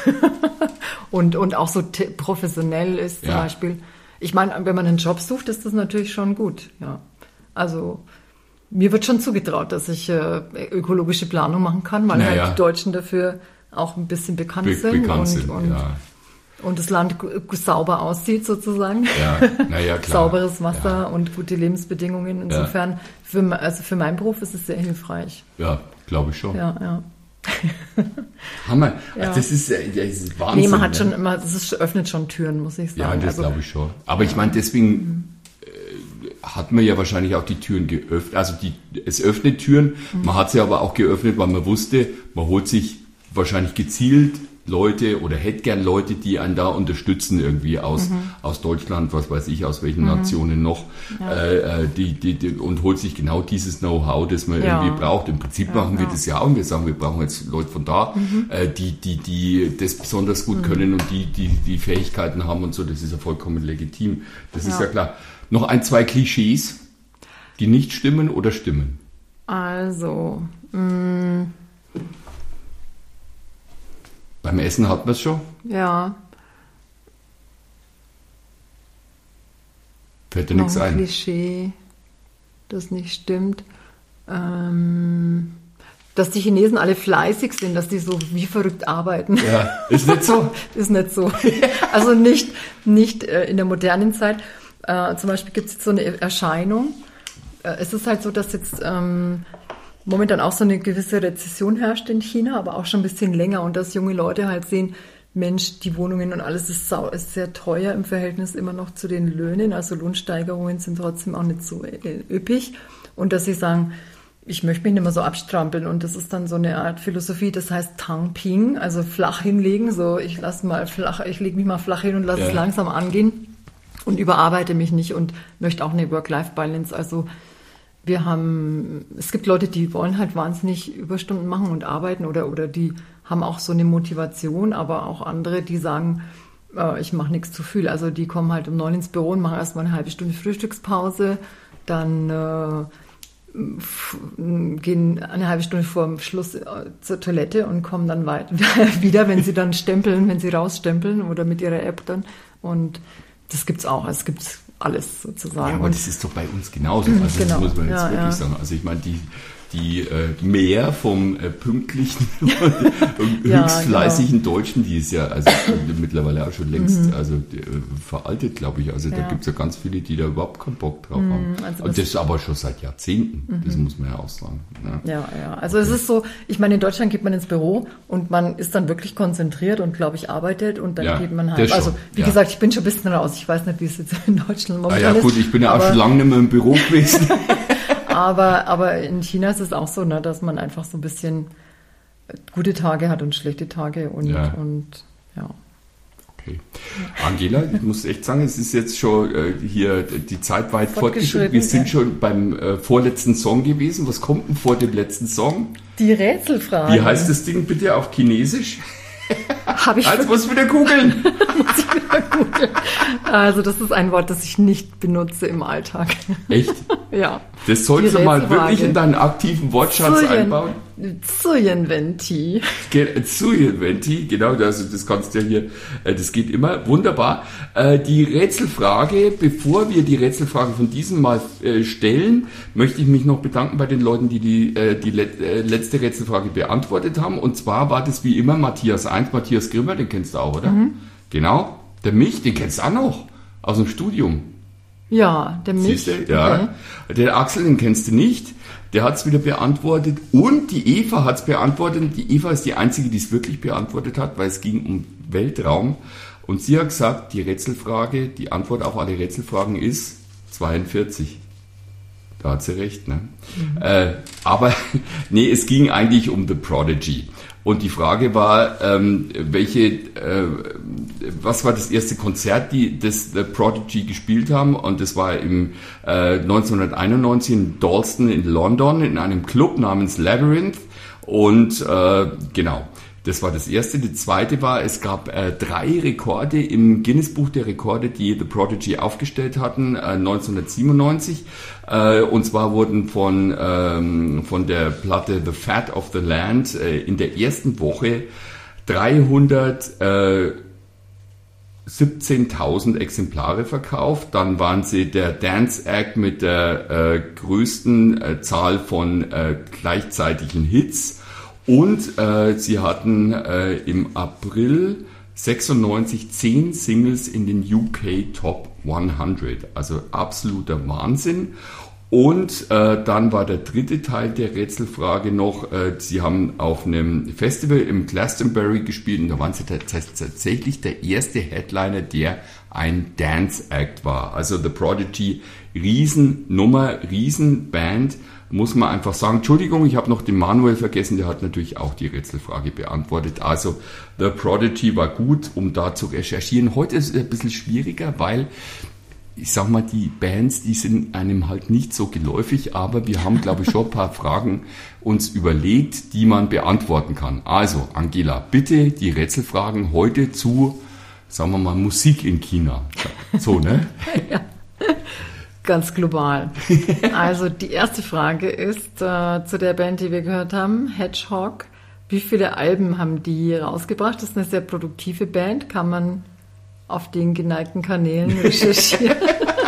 S2: und, und auch so t- professionell ist zum
S1: ja.
S2: Beispiel. Ich meine, wenn man einen Job sucht, ist das natürlich schon gut. Ja. Also mir wird schon zugetraut, dass ich äh, ökologische Planung machen kann, weil
S1: naja.
S2: halt die Deutschen dafür auch ein bisschen bekannt
S1: Be-
S2: sind,
S1: bekannt
S2: und,
S1: sind
S2: und,
S1: ja.
S2: und das Land g- sauber aussieht sozusagen.
S1: Ja, naja, klar.
S2: Sauberes Wasser ja. und gute Lebensbedingungen. Insofern,
S1: ja.
S2: für, also für meinen Beruf ist es sehr hilfreich.
S1: Ja, glaube ich schon.
S2: Ja, ja.
S1: Hammer.
S2: Ja.
S1: Das, ist, das ist Wahnsinn.
S2: Nee, man hat
S1: ne?
S2: schon immer, das ist, öffnet schon Türen, muss ich sagen.
S1: Ja, das
S2: also,
S1: glaube ich schon. Aber ich meine, deswegen äh, hat man ja wahrscheinlich auch die Türen geöffnet. Also die, es öffnet Türen. Mhm. Man hat sie aber auch geöffnet, weil man wusste, man holt sich wahrscheinlich gezielt Leute oder hätte gern Leute, die einen da unterstützen irgendwie aus, mhm. aus Deutschland, was weiß ich, aus welchen mhm. Nationen noch, ja. äh, die, die, die, und holt sich genau dieses Know-how, das man ja. irgendwie braucht. Im Prinzip ja, machen wir ja. das ja auch, und wir sagen, wir brauchen jetzt Leute von da, mhm. äh, die, die, die das besonders gut mhm. können und die, die, die Fähigkeiten haben und so, das ist ja vollkommen legitim. Das ja. ist ja klar. Noch ein, zwei Klischees, die nicht stimmen oder stimmen?
S2: Also, mh,
S1: beim Essen hat man es schon?
S2: Ja.
S1: Fällt dir nichts ein?
S2: Ein Klischee, das nicht stimmt. Ähm, dass die Chinesen alle fleißig sind, dass die so wie verrückt arbeiten.
S1: Ja, ist nicht so?
S2: Ist nicht so. Also nicht, nicht äh, in der modernen Zeit. Äh, zum Beispiel gibt es jetzt so eine Erscheinung. Äh, es ist halt so, dass jetzt ähm, momentan auch so eine gewisse Rezession herrscht in China, aber auch schon ein bisschen länger, und dass junge Leute halt sehen, Mensch, die Wohnungen und alles ist, sau, ist sehr teuer im Verhältnis immer noch zu den Löhnen, also Lohnsteigerungen sind trotzdem auch nicht so üppig, und dass sie sagen, ich möchte mich nicht mehr so abstrampeln, und das ist dann so eine Art Philosophie, das heißt Tangping, also flach hinlegen, so ich lass mal flach, ich lege mich mal flach hin und lasse ja. es langsam angehen und überarbeite mich nicht und möchte auch eine Work-Life-Balance, also wir haben, es gibt Leute, die wollen halt wahnsinnig Überstunden machen und arbeiten oder, oder die haben auch so eine Motivation, aber auch andere, die sagen, äh, ich mache nichts zu viel. Also die kommen halt um neun ins Büro und machen erstmal eine halbe Stunde Frühstückspause, dann äh, f- gehen eine halbe Stunde vor dem Schluss äh, zur Toilette und kommen dann weit- wieder, wenn sie dann stempeln, wenn sie rausstempeln oder mit ihrer App dann. Und das gibt's auch. Es gibt alles sozusagen.
S1: Ja, aber das ist doch bei uns genauso. Also
S2: Genau.
S1: das muss man jetzt
S2: Ja,
S1: wirklich
S2: ja.
S1: sagen. Also ich meine, die, die äh, mehr vom äh, pünktlichen und
S2: Ja,
S1: höchst fleißigen Deutschen, die ist ja also mittlerweile auch schon längst also die, äh, veraltet, glaube ich. Also da
S2: Ja.
S1: gibt's ja ganz viele, die da überhaupt keinen Bock drauf haben.
S2: also
S1: und
S2: das-
S1: das aber schon seit Jahrzehnten. Das muss man ja auch sagen. Ne?
S2: Ja, ja. Also es ist so, ich meine, in Deutschland geht man ins Büro und man ist dann wirklich konzentriert und, glaube ich, arbeitet und dann
S1: Ja,
S2: geht man
S1: das
S2: halt.
S1: schon,
S2: Also, wie
S1: ja.
S2: gesagt, ich bin schon ein bisschen raus. Ich weiß nicht, wie es jetzt in Deutschland
S1: Ah
S2: momentan
S1: ja
S2: ist.
S1: gut, ich bin ja auch
S2: aber,
S1: schon lange nicht mehr im Büro gewesen.
S2: aber, aber in China ist es auch so, ne, dass man einfach so ein bisschen gute Tage hat und schlechte Tage und,
S1: Ja.
S2: und ja.
S1: Okay. Angela, ich muss echt sagen, es ist jetzt schon äh, hier die Zeit weit fortgeschritten.
S2: Fortgeschritten,
S1: Wir sind
S2: ja.
S1: schon beim äh, vorletzten Song gewesen. Was kommt denn vor dem letzten Song?
S2: Die Rätselfrage.
S1: Wie heißt das Ding bitte auf Chinesisch?
S2: Habe ich
S1: Jetzt muss wieder googeln.
S2: Also das ist ein Wort, das ich nicht benutze im Alltag.
S1: Echt?
S2: Ja.
S1: Das sollst
S2: Die
S1: du mal
S2: Rätselfrage.
S1: wirklich in deinen aktiven Wortschatz einbauen.
S2: Zuyen-Venti.
S1: Zuyen-Venti, genau, also das kannst du ja hier, äh, das geht immer, wunderbar. Äh, Die Rätselfrage, bevor wir die Rätselfrage von diesem Mal äh, stellen, möchte ich mich noch bedanken bei den Leuten, die die, äh, die let- äh, letzte Rätselfrage beantwortet haben. Und zwar war das wie immer Matthias eins, Matthias Grimmer, den kennst du auch, oder? Genau. Der Mich, den kennst du auch noch, aus dem Studium.
S2: Ja, der Mich.
S1: Siehst du? Ja. Der Axel, den kennst du nicht. Der hat es wieder beantwortet. Und die Eva hat es beantwortet. Die Eva ist die Einzige, die es wirklich beantwortet hat, weil es ging um Weltraum. Und sie hat gesagt, die Rätselfrage, die Antwort auf alle Rätselfragen ist zweiundvierzig. Da hat sie recht, ne? Mhm. Äh, aber, nee, es ging eigentlich um The Prodigy. Und die Frage war, ähm, welche, äh, was war das erste Konzert, die das The Prodigy gespielt haben? Und das war im äh, neunzehnhunderteinundneunzig in Dalston in London in einem Club namens Labyrinth. Und äh, genau, das war das erste. Die zweite war, es gab äh, drei Rekorde im Guinness-Buch der Rekorde, die The Prodigy aufgestellt hatten, äh, neunzehnhundertsiebenundneunzig. Äh, und zwar wurden von, ähm, von der Platte The Fat of the Land äh, in der ersten Woche dreihundertsiebzehntausend Exemplare verkauft. Dann waren sie der Dance Act mit der äh, größten äh, Zahl von äh, gleichzeitigen Hits. Und äh, sie hatten äh, im April sechsundneunzig zehn Singles in den U K Top hundert. Also absoluter Wahnsinn. Und äh, dann war der dritte Teil der Rätselfrage noch, äh, sie haben auf einem Festival im Glastonbury gespielt und da waren sie tatsächlich der erste Headliner, der ein Dance Act war. Also The Prodigy, Riesennummer, Riesenband, muss man einfach sagen. Entschuldigung, ich habe noch den Manuel vergessen, der hat natürlich auch die Rätselfrage beantwortet. Also The Prodigy war gut, um da zu recherchieren. Heute ist es ein bisschen schwieriger, weil ich sag mal, die Bands, die sind einem halt nicht so geläufig, aber wir haben, glaube ich, schon ein paar Fragen uns überlegt, die man beantworten kann. Also, Angela, bitte die Rätselfragen heute zu, sagen wir mal, Musik in China. So, ne?
S2: Ja. Ganz global. Also die erste Frage ist äh, zu der Band, die wir gehört haben, Hedgehog. Wie viele Alben haben die rausgebracht? Das ist eine sehr produktive Band, kann man auf den geneigten Kanälen recherchieren.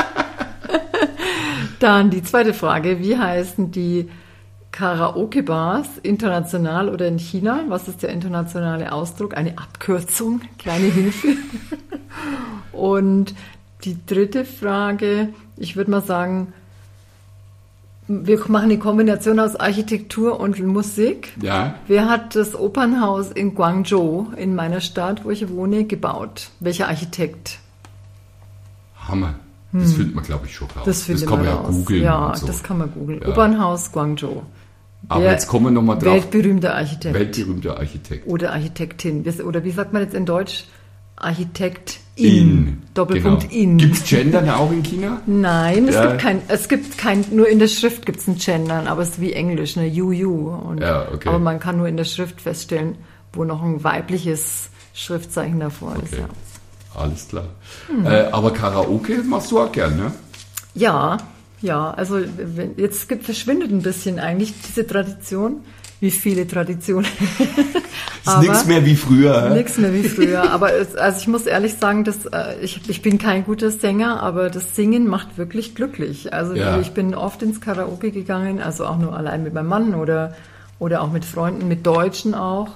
S2: Dann die zweite Frage, wie heißen die Karaoke-Bars international oder in China? Was ist der internationale Ausdruck? Eine Abkürzung, kleine Hilfe. Und die dritte Frage, ich würde mal sagen, wir machen eine Kombination aus Architektur und Musik.
S1: Ja.
S2: Wer hat das Opernhaus in Guangzhou, in meiner Stadt, wo ich wohne, gebaut? Welcher Architekt?
S1: Hammer. Das findet man, glaube ich, schon raus.
S2: Das,
S1: das kann man ja
S2: raus.
S1: googeln.
S2: Ja,
S1: und so.
S2: das kann man googeln.
S1: Ja.
S2: Opernhaus Guangzhou.
S1: Aber
S2: Wer-
S1: jetzt kommen wir nochmal drauf.
S2: Weltberühmter Architekt.
S1: Weltberühmter Architekt.
S2: Oder Architektin. Oder wie sagt man jetzt in Deutsch? Architekt In. Doppelpunkt
S1: genau.
S2: in.
S1: Gibt's Gendern auch in China?
S2: Nein, es
S1: Ja.
S2: gibt kein, es gibt kein, nur in der Schrift gibt's ein Gendern, aber es ist wie Englisch, ne, you, you. Und,
S1: Ja, okay.
S2: Aber man kann nur in der Schrift feststellen, wo noch ein weibliches Schriftzeichen davor ist,
S1: Okay.
S2: ja.
S1: Alles klar. Äh, aber Karaoke machst du auch gern, ne?
S2: Ja, ja, also wenn, jetzt gibt, verschwindet ein bisschen eigentlich diese Tradition, wie viele Traditionen.
S1: Ist nichts mehr wie früher. hä?
S2: Nichts mehr wie früher. Aber es, also ich muss ehrlich sagen, dass äh, ich, ich bin kein guter Sänger, aber das Singen macht wirklich glücklich. Also
S1: Ja.
S2: ich bin oft ins Karaoke gegangen, also auch nur allein mit meinem Mann oder, oder auch mit Freunden, mit Deutschen auch.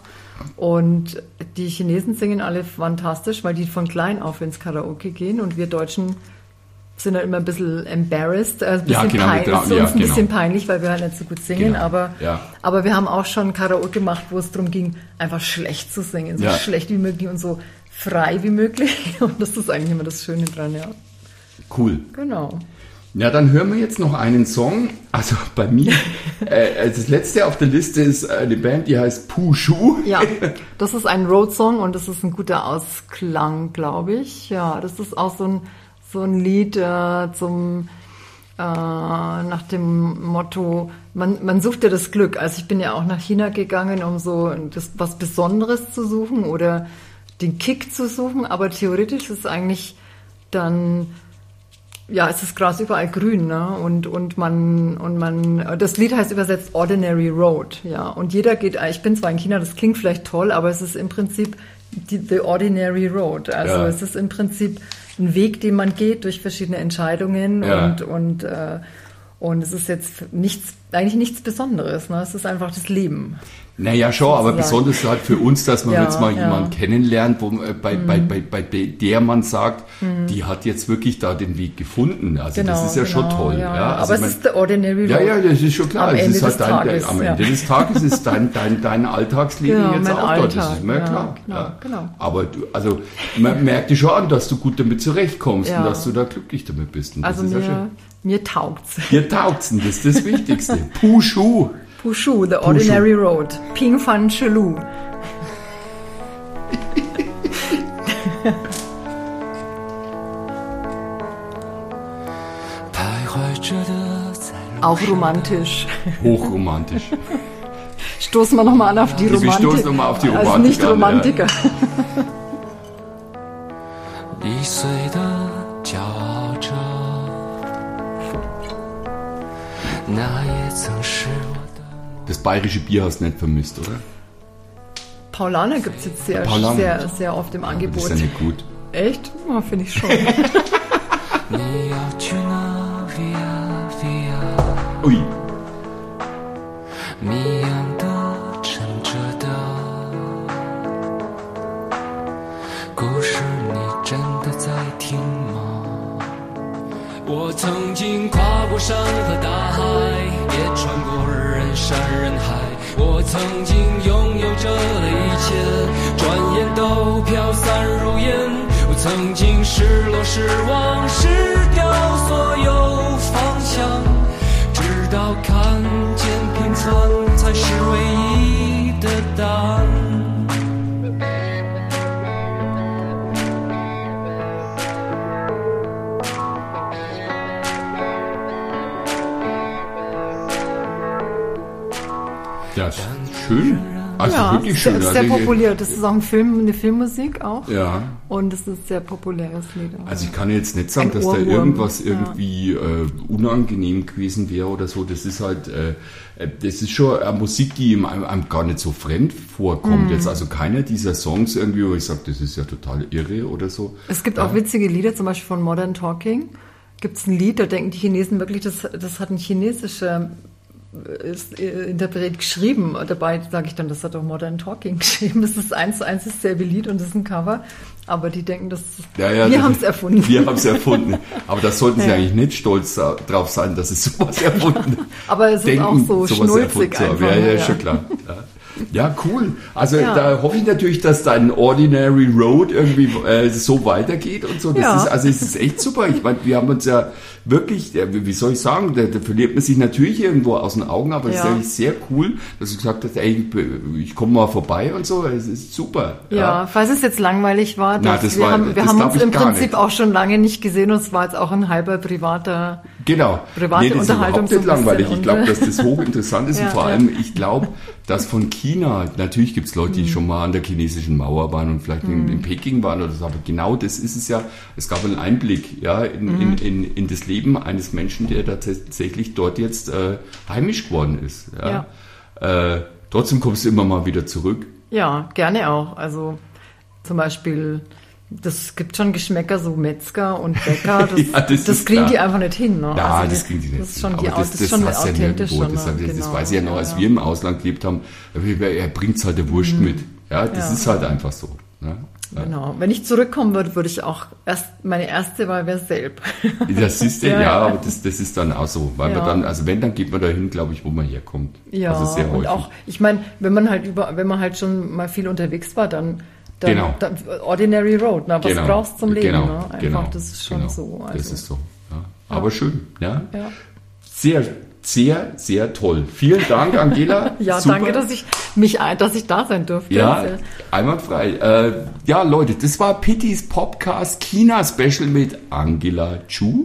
S2: Und die Chinesen singen alle fantastisch, weil die von klein auf ins Karaoke gehen und wir Deutschen sind dann immer ein bisschen embarrassed, also ein bisschen
S1: Ja, genau,
S2: peinlich,
S1: genau,
S2: ist uns
S1: ja,
S2: ein bisschen
S1: genau.
S2: peinlich, weil wir halt nicht so gut singen,
S1: Genau,
S2: aber,
S1: ja.
S2: aber wir haben auch schon Karaoke gemacht, wo es darum ging, einfach schlecht zu singen, so
S1: Ja.
S2: schlecht wie möglich und so frei wie möglich und das ist eigentlich immer das Schöne dran, ja.
S1: Cool.
S2: Genau.
S1: Ja, dann hören wir jetzt noch einen Song. Also bei mir, äh, das letzte auf der Liste ist eine Band, die heißt Pushu.
S2: Ja, das ist ein Road-Song und das ist ein guter Ausklang, glaube ich. Ja, das ist auch so ein, so ein Lied äh, zum äh, nach dem Motto, man, man sucht ja das Glück. Also ich bin ja auch nach China gegangen, um so das, was Besonderes zu suchen oder den Kick zu suchen, aber theoretisch ist es eigentlich dann, ja, es ist Gras überall grün, ne? Und, und man, und man, das Lied heißt übersetzt Ordinary Road, ja. Und jeder geht, ich bin zwar in China, das klingt vielleicht toll, aber es ist im Prinzip die, the ordinary road. Also
S1: Ja.
S2: es ist im Prinzip ein Weg, den man geht durch verschiedene Entscheidungen
S1: Ja.
S2: und, und, äh, und es ist jetzt nichts, eigentlich nichts Besonderes, ne? Es ist einfach das Leben.
S1: Naja, schon, aber
S2: Sozusagen.
S1: besonders halt für uns, dass man
S2: Ja,
S1: jetzt mal
S2: ja.
S1: jemanden kennenlernt, wo, äh, bei, bei, bei, bei der man sagt, die hat jetzt wirklich da den Weg gefunden. Also das ist ja schon
S2: genau,
S1: toll.
S2: Ja,
S1: Ja, also
S2: aber
S1: ich
S2: es
S1: mein-
S2: ist the ordinary road.
S1: Ja, ja, das ist schon klar.
S2: Am
S1: Es
S2: Ende
S1: ist halt
S2: des
S1: dein,
S2: Tages,
S1: dein, am
S2: ja.
S1: Ende des Tages ist dein, dein, dein Alltagsleben
S2: Genau,
S1: jetzt
S2: mein
S1: auch dort. Das
S2: Alltag,
S1: ist mir
S2: ja,
S1: klar.
S2: genau,
S1: ja.
S2: genau.
S1: Aber du, also man merkt dir schon an, dass du gut damit zurechtkommst
S2: Ja.
S1: und dass du da glücklich damit bist. Und das
S2: Also
S1: ist ja
S2: mir,
S1: schön.
S2: mir taugt's.
S1: Dir taugt's, das ist das Wichtigste. Pushu.
S2: Pushu, the ordinary road. Ping Fan Chelu. Auch romantisch.
S1: Hochromantisch.
S2: Stoßen wir nochmal an auf die
S1: Wir
S2: Romantik.
S1: stoßen noch mal auf die
S2: Als
S1: Romantik an,
S2: Nicht-Romantiker.
S5: 易碎的骄傲着，那也曾是我的。
S1: Das bayerische Bier hast du nicht vermisst, oder?
S2: Paulaner gibt es jetzt sehr,
S1: Paulaner.
S2: sehr, sehr oft im
S1: Das
S2: Angebot.
S1: ist ja nicht gut.
S2: Echt? Ja, finde ich schon.
S5: 你要去哪？Via Via，
S1: Ui.
S5: 谜样的沉着的故事，你真的在听吗？我曾经跨过山和大海，也穿过人山人海。我曾经拥有着的一切，转眼都飘散如烟。我曾经失落失望失掉所有方向，直到看见平凡才是唯一的答案。
S1: Ja, ist schön. Also
S2: ja,
S1: wirklich
S2: sehr,
S1: schön.
S2: sehr
S1: also,
S2: populär. Das ist auch ein Film, eine Filmmusik auch.
S1: Ja.
S2: Und es ist ein sehr populäres Lied. auch.
S1: Also ich kann jetzt nicht sagen,
S2: Ein
S1: dass da
S2: Ohrwurm,
S1: irgendwas
S2: ja.
S1: irgendwie äh, unangenehm gewesen wäre oder so. Das ist halt, äh, das ist schon eine Musik, die ihm einem, einem gar nicht so fremd vorkommt.
S2: Mhm.
S1: Jetzt also keiner dieser Songs irgendwie, wo ich sage, das ist ja total irre oder so.
S2: Es gibt
S1: ja.
S2: auch witzige Lieder, zum Beispiel von Modern Talking. Gibt es ein Lied, da denken die Chinesen wirklich, das, das hat ein chinesischer ist, äh, Interpret geschrieben. Dabei sage ich dann, das hat doch Modern Talking geschrieben. Das ist eins zu eins dasselbe Lied und das ist ein Cover. Aber die denken, das,
S1: Ja, ja,
S2: wir
S1: das-
S2: haben es erfunden.
S1: Wir haben es erfunden. Aber da sollten Sie
S2: Ja.
S1: eigentlich nicht stolz drauf sein, dass Sie sowas erfunden
S2: Aber es ist
S1: denken,
S2: auch so
S1: sowas
S2: schnulzig
S1: erfunden zu haben.
S2: einfach.
S1: Ja, ja,
S2: ja.
S1: schon klar. Ja. Ja, cool. Also
S2: Ja.
S1: da hoffe ich natürlich, dass dein Ordinary Road irgendwie äh, so weitergeht und so. Das
S2: Ja.
S1: ist, also es ist echt super. Ich meine, wir haben uns ja wirklich, ja, wie soll ich sagen, da, da verliert man sich natürlich irgendwo aus den Augen, aber es ist
S2: Ja.
S1: eigentlich sehr cool, dass du gesagt hast, ey, ich komme mal vorbei und so. Es ist super.
S2: Ja, falls es jetzt langweilig war,
S1: Na,
S2: dass
S1: das
S2: wir
S1: war-
S2: haben, wir
S1: das
S2: haben
S1: glaub
S2: uns
S1: ich
S2: im
S1: gar
S2: Prinzip
S1: nicht.
S2: auch schon lange nicht gesehen und es war jetzt auch ein halber privater.
S1: Genau.
S2: Private
S1: das ist
S2: Unterhaltung
S1: überhaupt
S2: so ein
S1: nicht langweilig.
S2: bisschen
S1: Ich glaube,
S2: und-
S1: dass das hochinteressant ist
S2: Ja,
S1: und vor
S2: ja.
S1: allem, ich glaube, dass von China, natürlich gibt es Leute,
S2: Mhm.
S1: die schon mal an der chinesischen Mauer waren und vielleicht in, in Peking waren oder so, aber genau das ist es ja. Es gab einen Einblick ja, in,
S2: Mhm.
S1: in, in, in das Leben eines Menschen, der da tatsächlich dort jetzt äh, heimisch geworden ist. Ja. Äh, trotzdem kommst du immer mal wieder zurück.
S2: Ja, gerne auch. Also zum Beispiel, das gibt schon Geschmäcker, so Metzger und Bäcker, das,
S1: Ja, das
S2: das
S1: ist
S2: kriegen
S1: klar.
S2: die einfach nicht hin. Ne?
S1: Ja,
S2: also
S1: das
S2: die-
S1: kriegen die nicht.
S2: Das ist schon,
S1: hin.
S2: die,
S1: Aber das,
S2: das ist schon
S1: hast du ja
S2: authentisch.
S1: nirgendwo.
S2: Schon,
S1: Das,
S2: ne?
S1: das, das
S2: Genau.
S1: weiß ich ja noch, als wir im Ausland gelebt haben. Er bringt halt der Wurst mit. Ja, das
S2: Ja.
S1: ist halt einfach so. Ne? Ja.
S2: Genau. Wenn ich zurückkommen würde, würde ich auch erst, meine erste Wahl wäre Selb.
S1: Das ist ja,
S2: Ja,
S1: ja,
S2: ja.
S1: aber das, das ist dann auch so. Weil
S2: Ja.
S1: man dann, also wenn, dann geht man dahin, glaube ich, wo man herkommt.
S2: Ja,
S1: Also sehr
S2: und
S1: häufig.
S2: auch, ich meine, wenn man halt über, wenn man halt schon mal viel unterwegs war, dann, dann,
S1: Genau.
S2: dann Ordinary Road, na, was
S1: Genau.
S2: brauchst du zum Leben,
S1: Genau.
S2: ne? Einfach,
S1: Genau.
S2: das ist schon
S1: Genau.
S2: so. Also,
S1: Das ist so. Ja. Aber schön, ja.
S2: ja.
S1: Sehr, sehr, sehr toll. Vielen Dank, Angela.
S2: Ja,
S1: Super.
S2: danke, dass ich mich, ein- dass ich da sein durfte.
S1: Ja,
S2: Sehr-
S1: einwandfrei. Äh, ja, Leute, das war Pittys Podcast China-Special mit Angela Chu.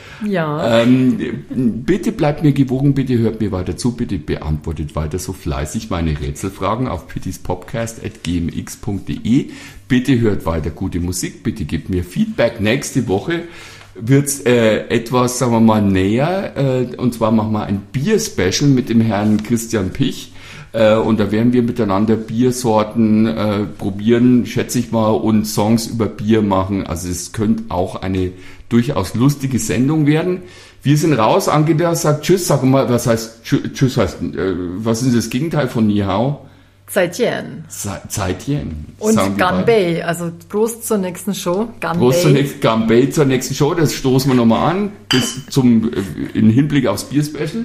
S2: ja.
S1: Ähm, bitte bleibt mir gewogen, bitte hört mir weiter zu, bitte beantwortet weiter so fleißig meine Rätselfragen auf pittyspodcast at g m x punkt d e. Bitte hört weiter gute Musik, bitte gebt mir Feedback. Nächste Woche wird's äh, etwas, sagen wir mal, näher. Äh, und zwar machen wir ein Bier-Special mit dem Herrn Christian Pich. Äh, und da werden wir miteinander Biersorten äh, probieren, schätze ich mal, und Songs über Bier machen. Also es könnte auch eine durchaus lustige Sendung werden. Wir sind raus. Angela sagt Tschüss. Sag mal, was heißt Tschü- Tschüss? Heißt, äh, was ist das Gegenteil von Ni Hao?
S2: Zaijian.
S1: Ze- Zeitchen.
S2: Und
S1: sagen die beiden.
S2: Ganbei, also Prost zur nächsten Show. Ganbei.
S1: Prost zur nächsten, Ganbei zur nächsten Show. Das stoßen wir nochmal an. Bis zum, äh, in Hinblick aufs Bier-Special.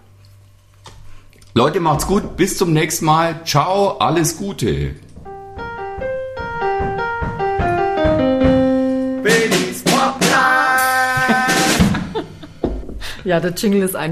S1: Leute, macht's gut. Bis zum nächsten Mal. Ciao. Alles Gute.
S2: Ja, der Jingle ist ein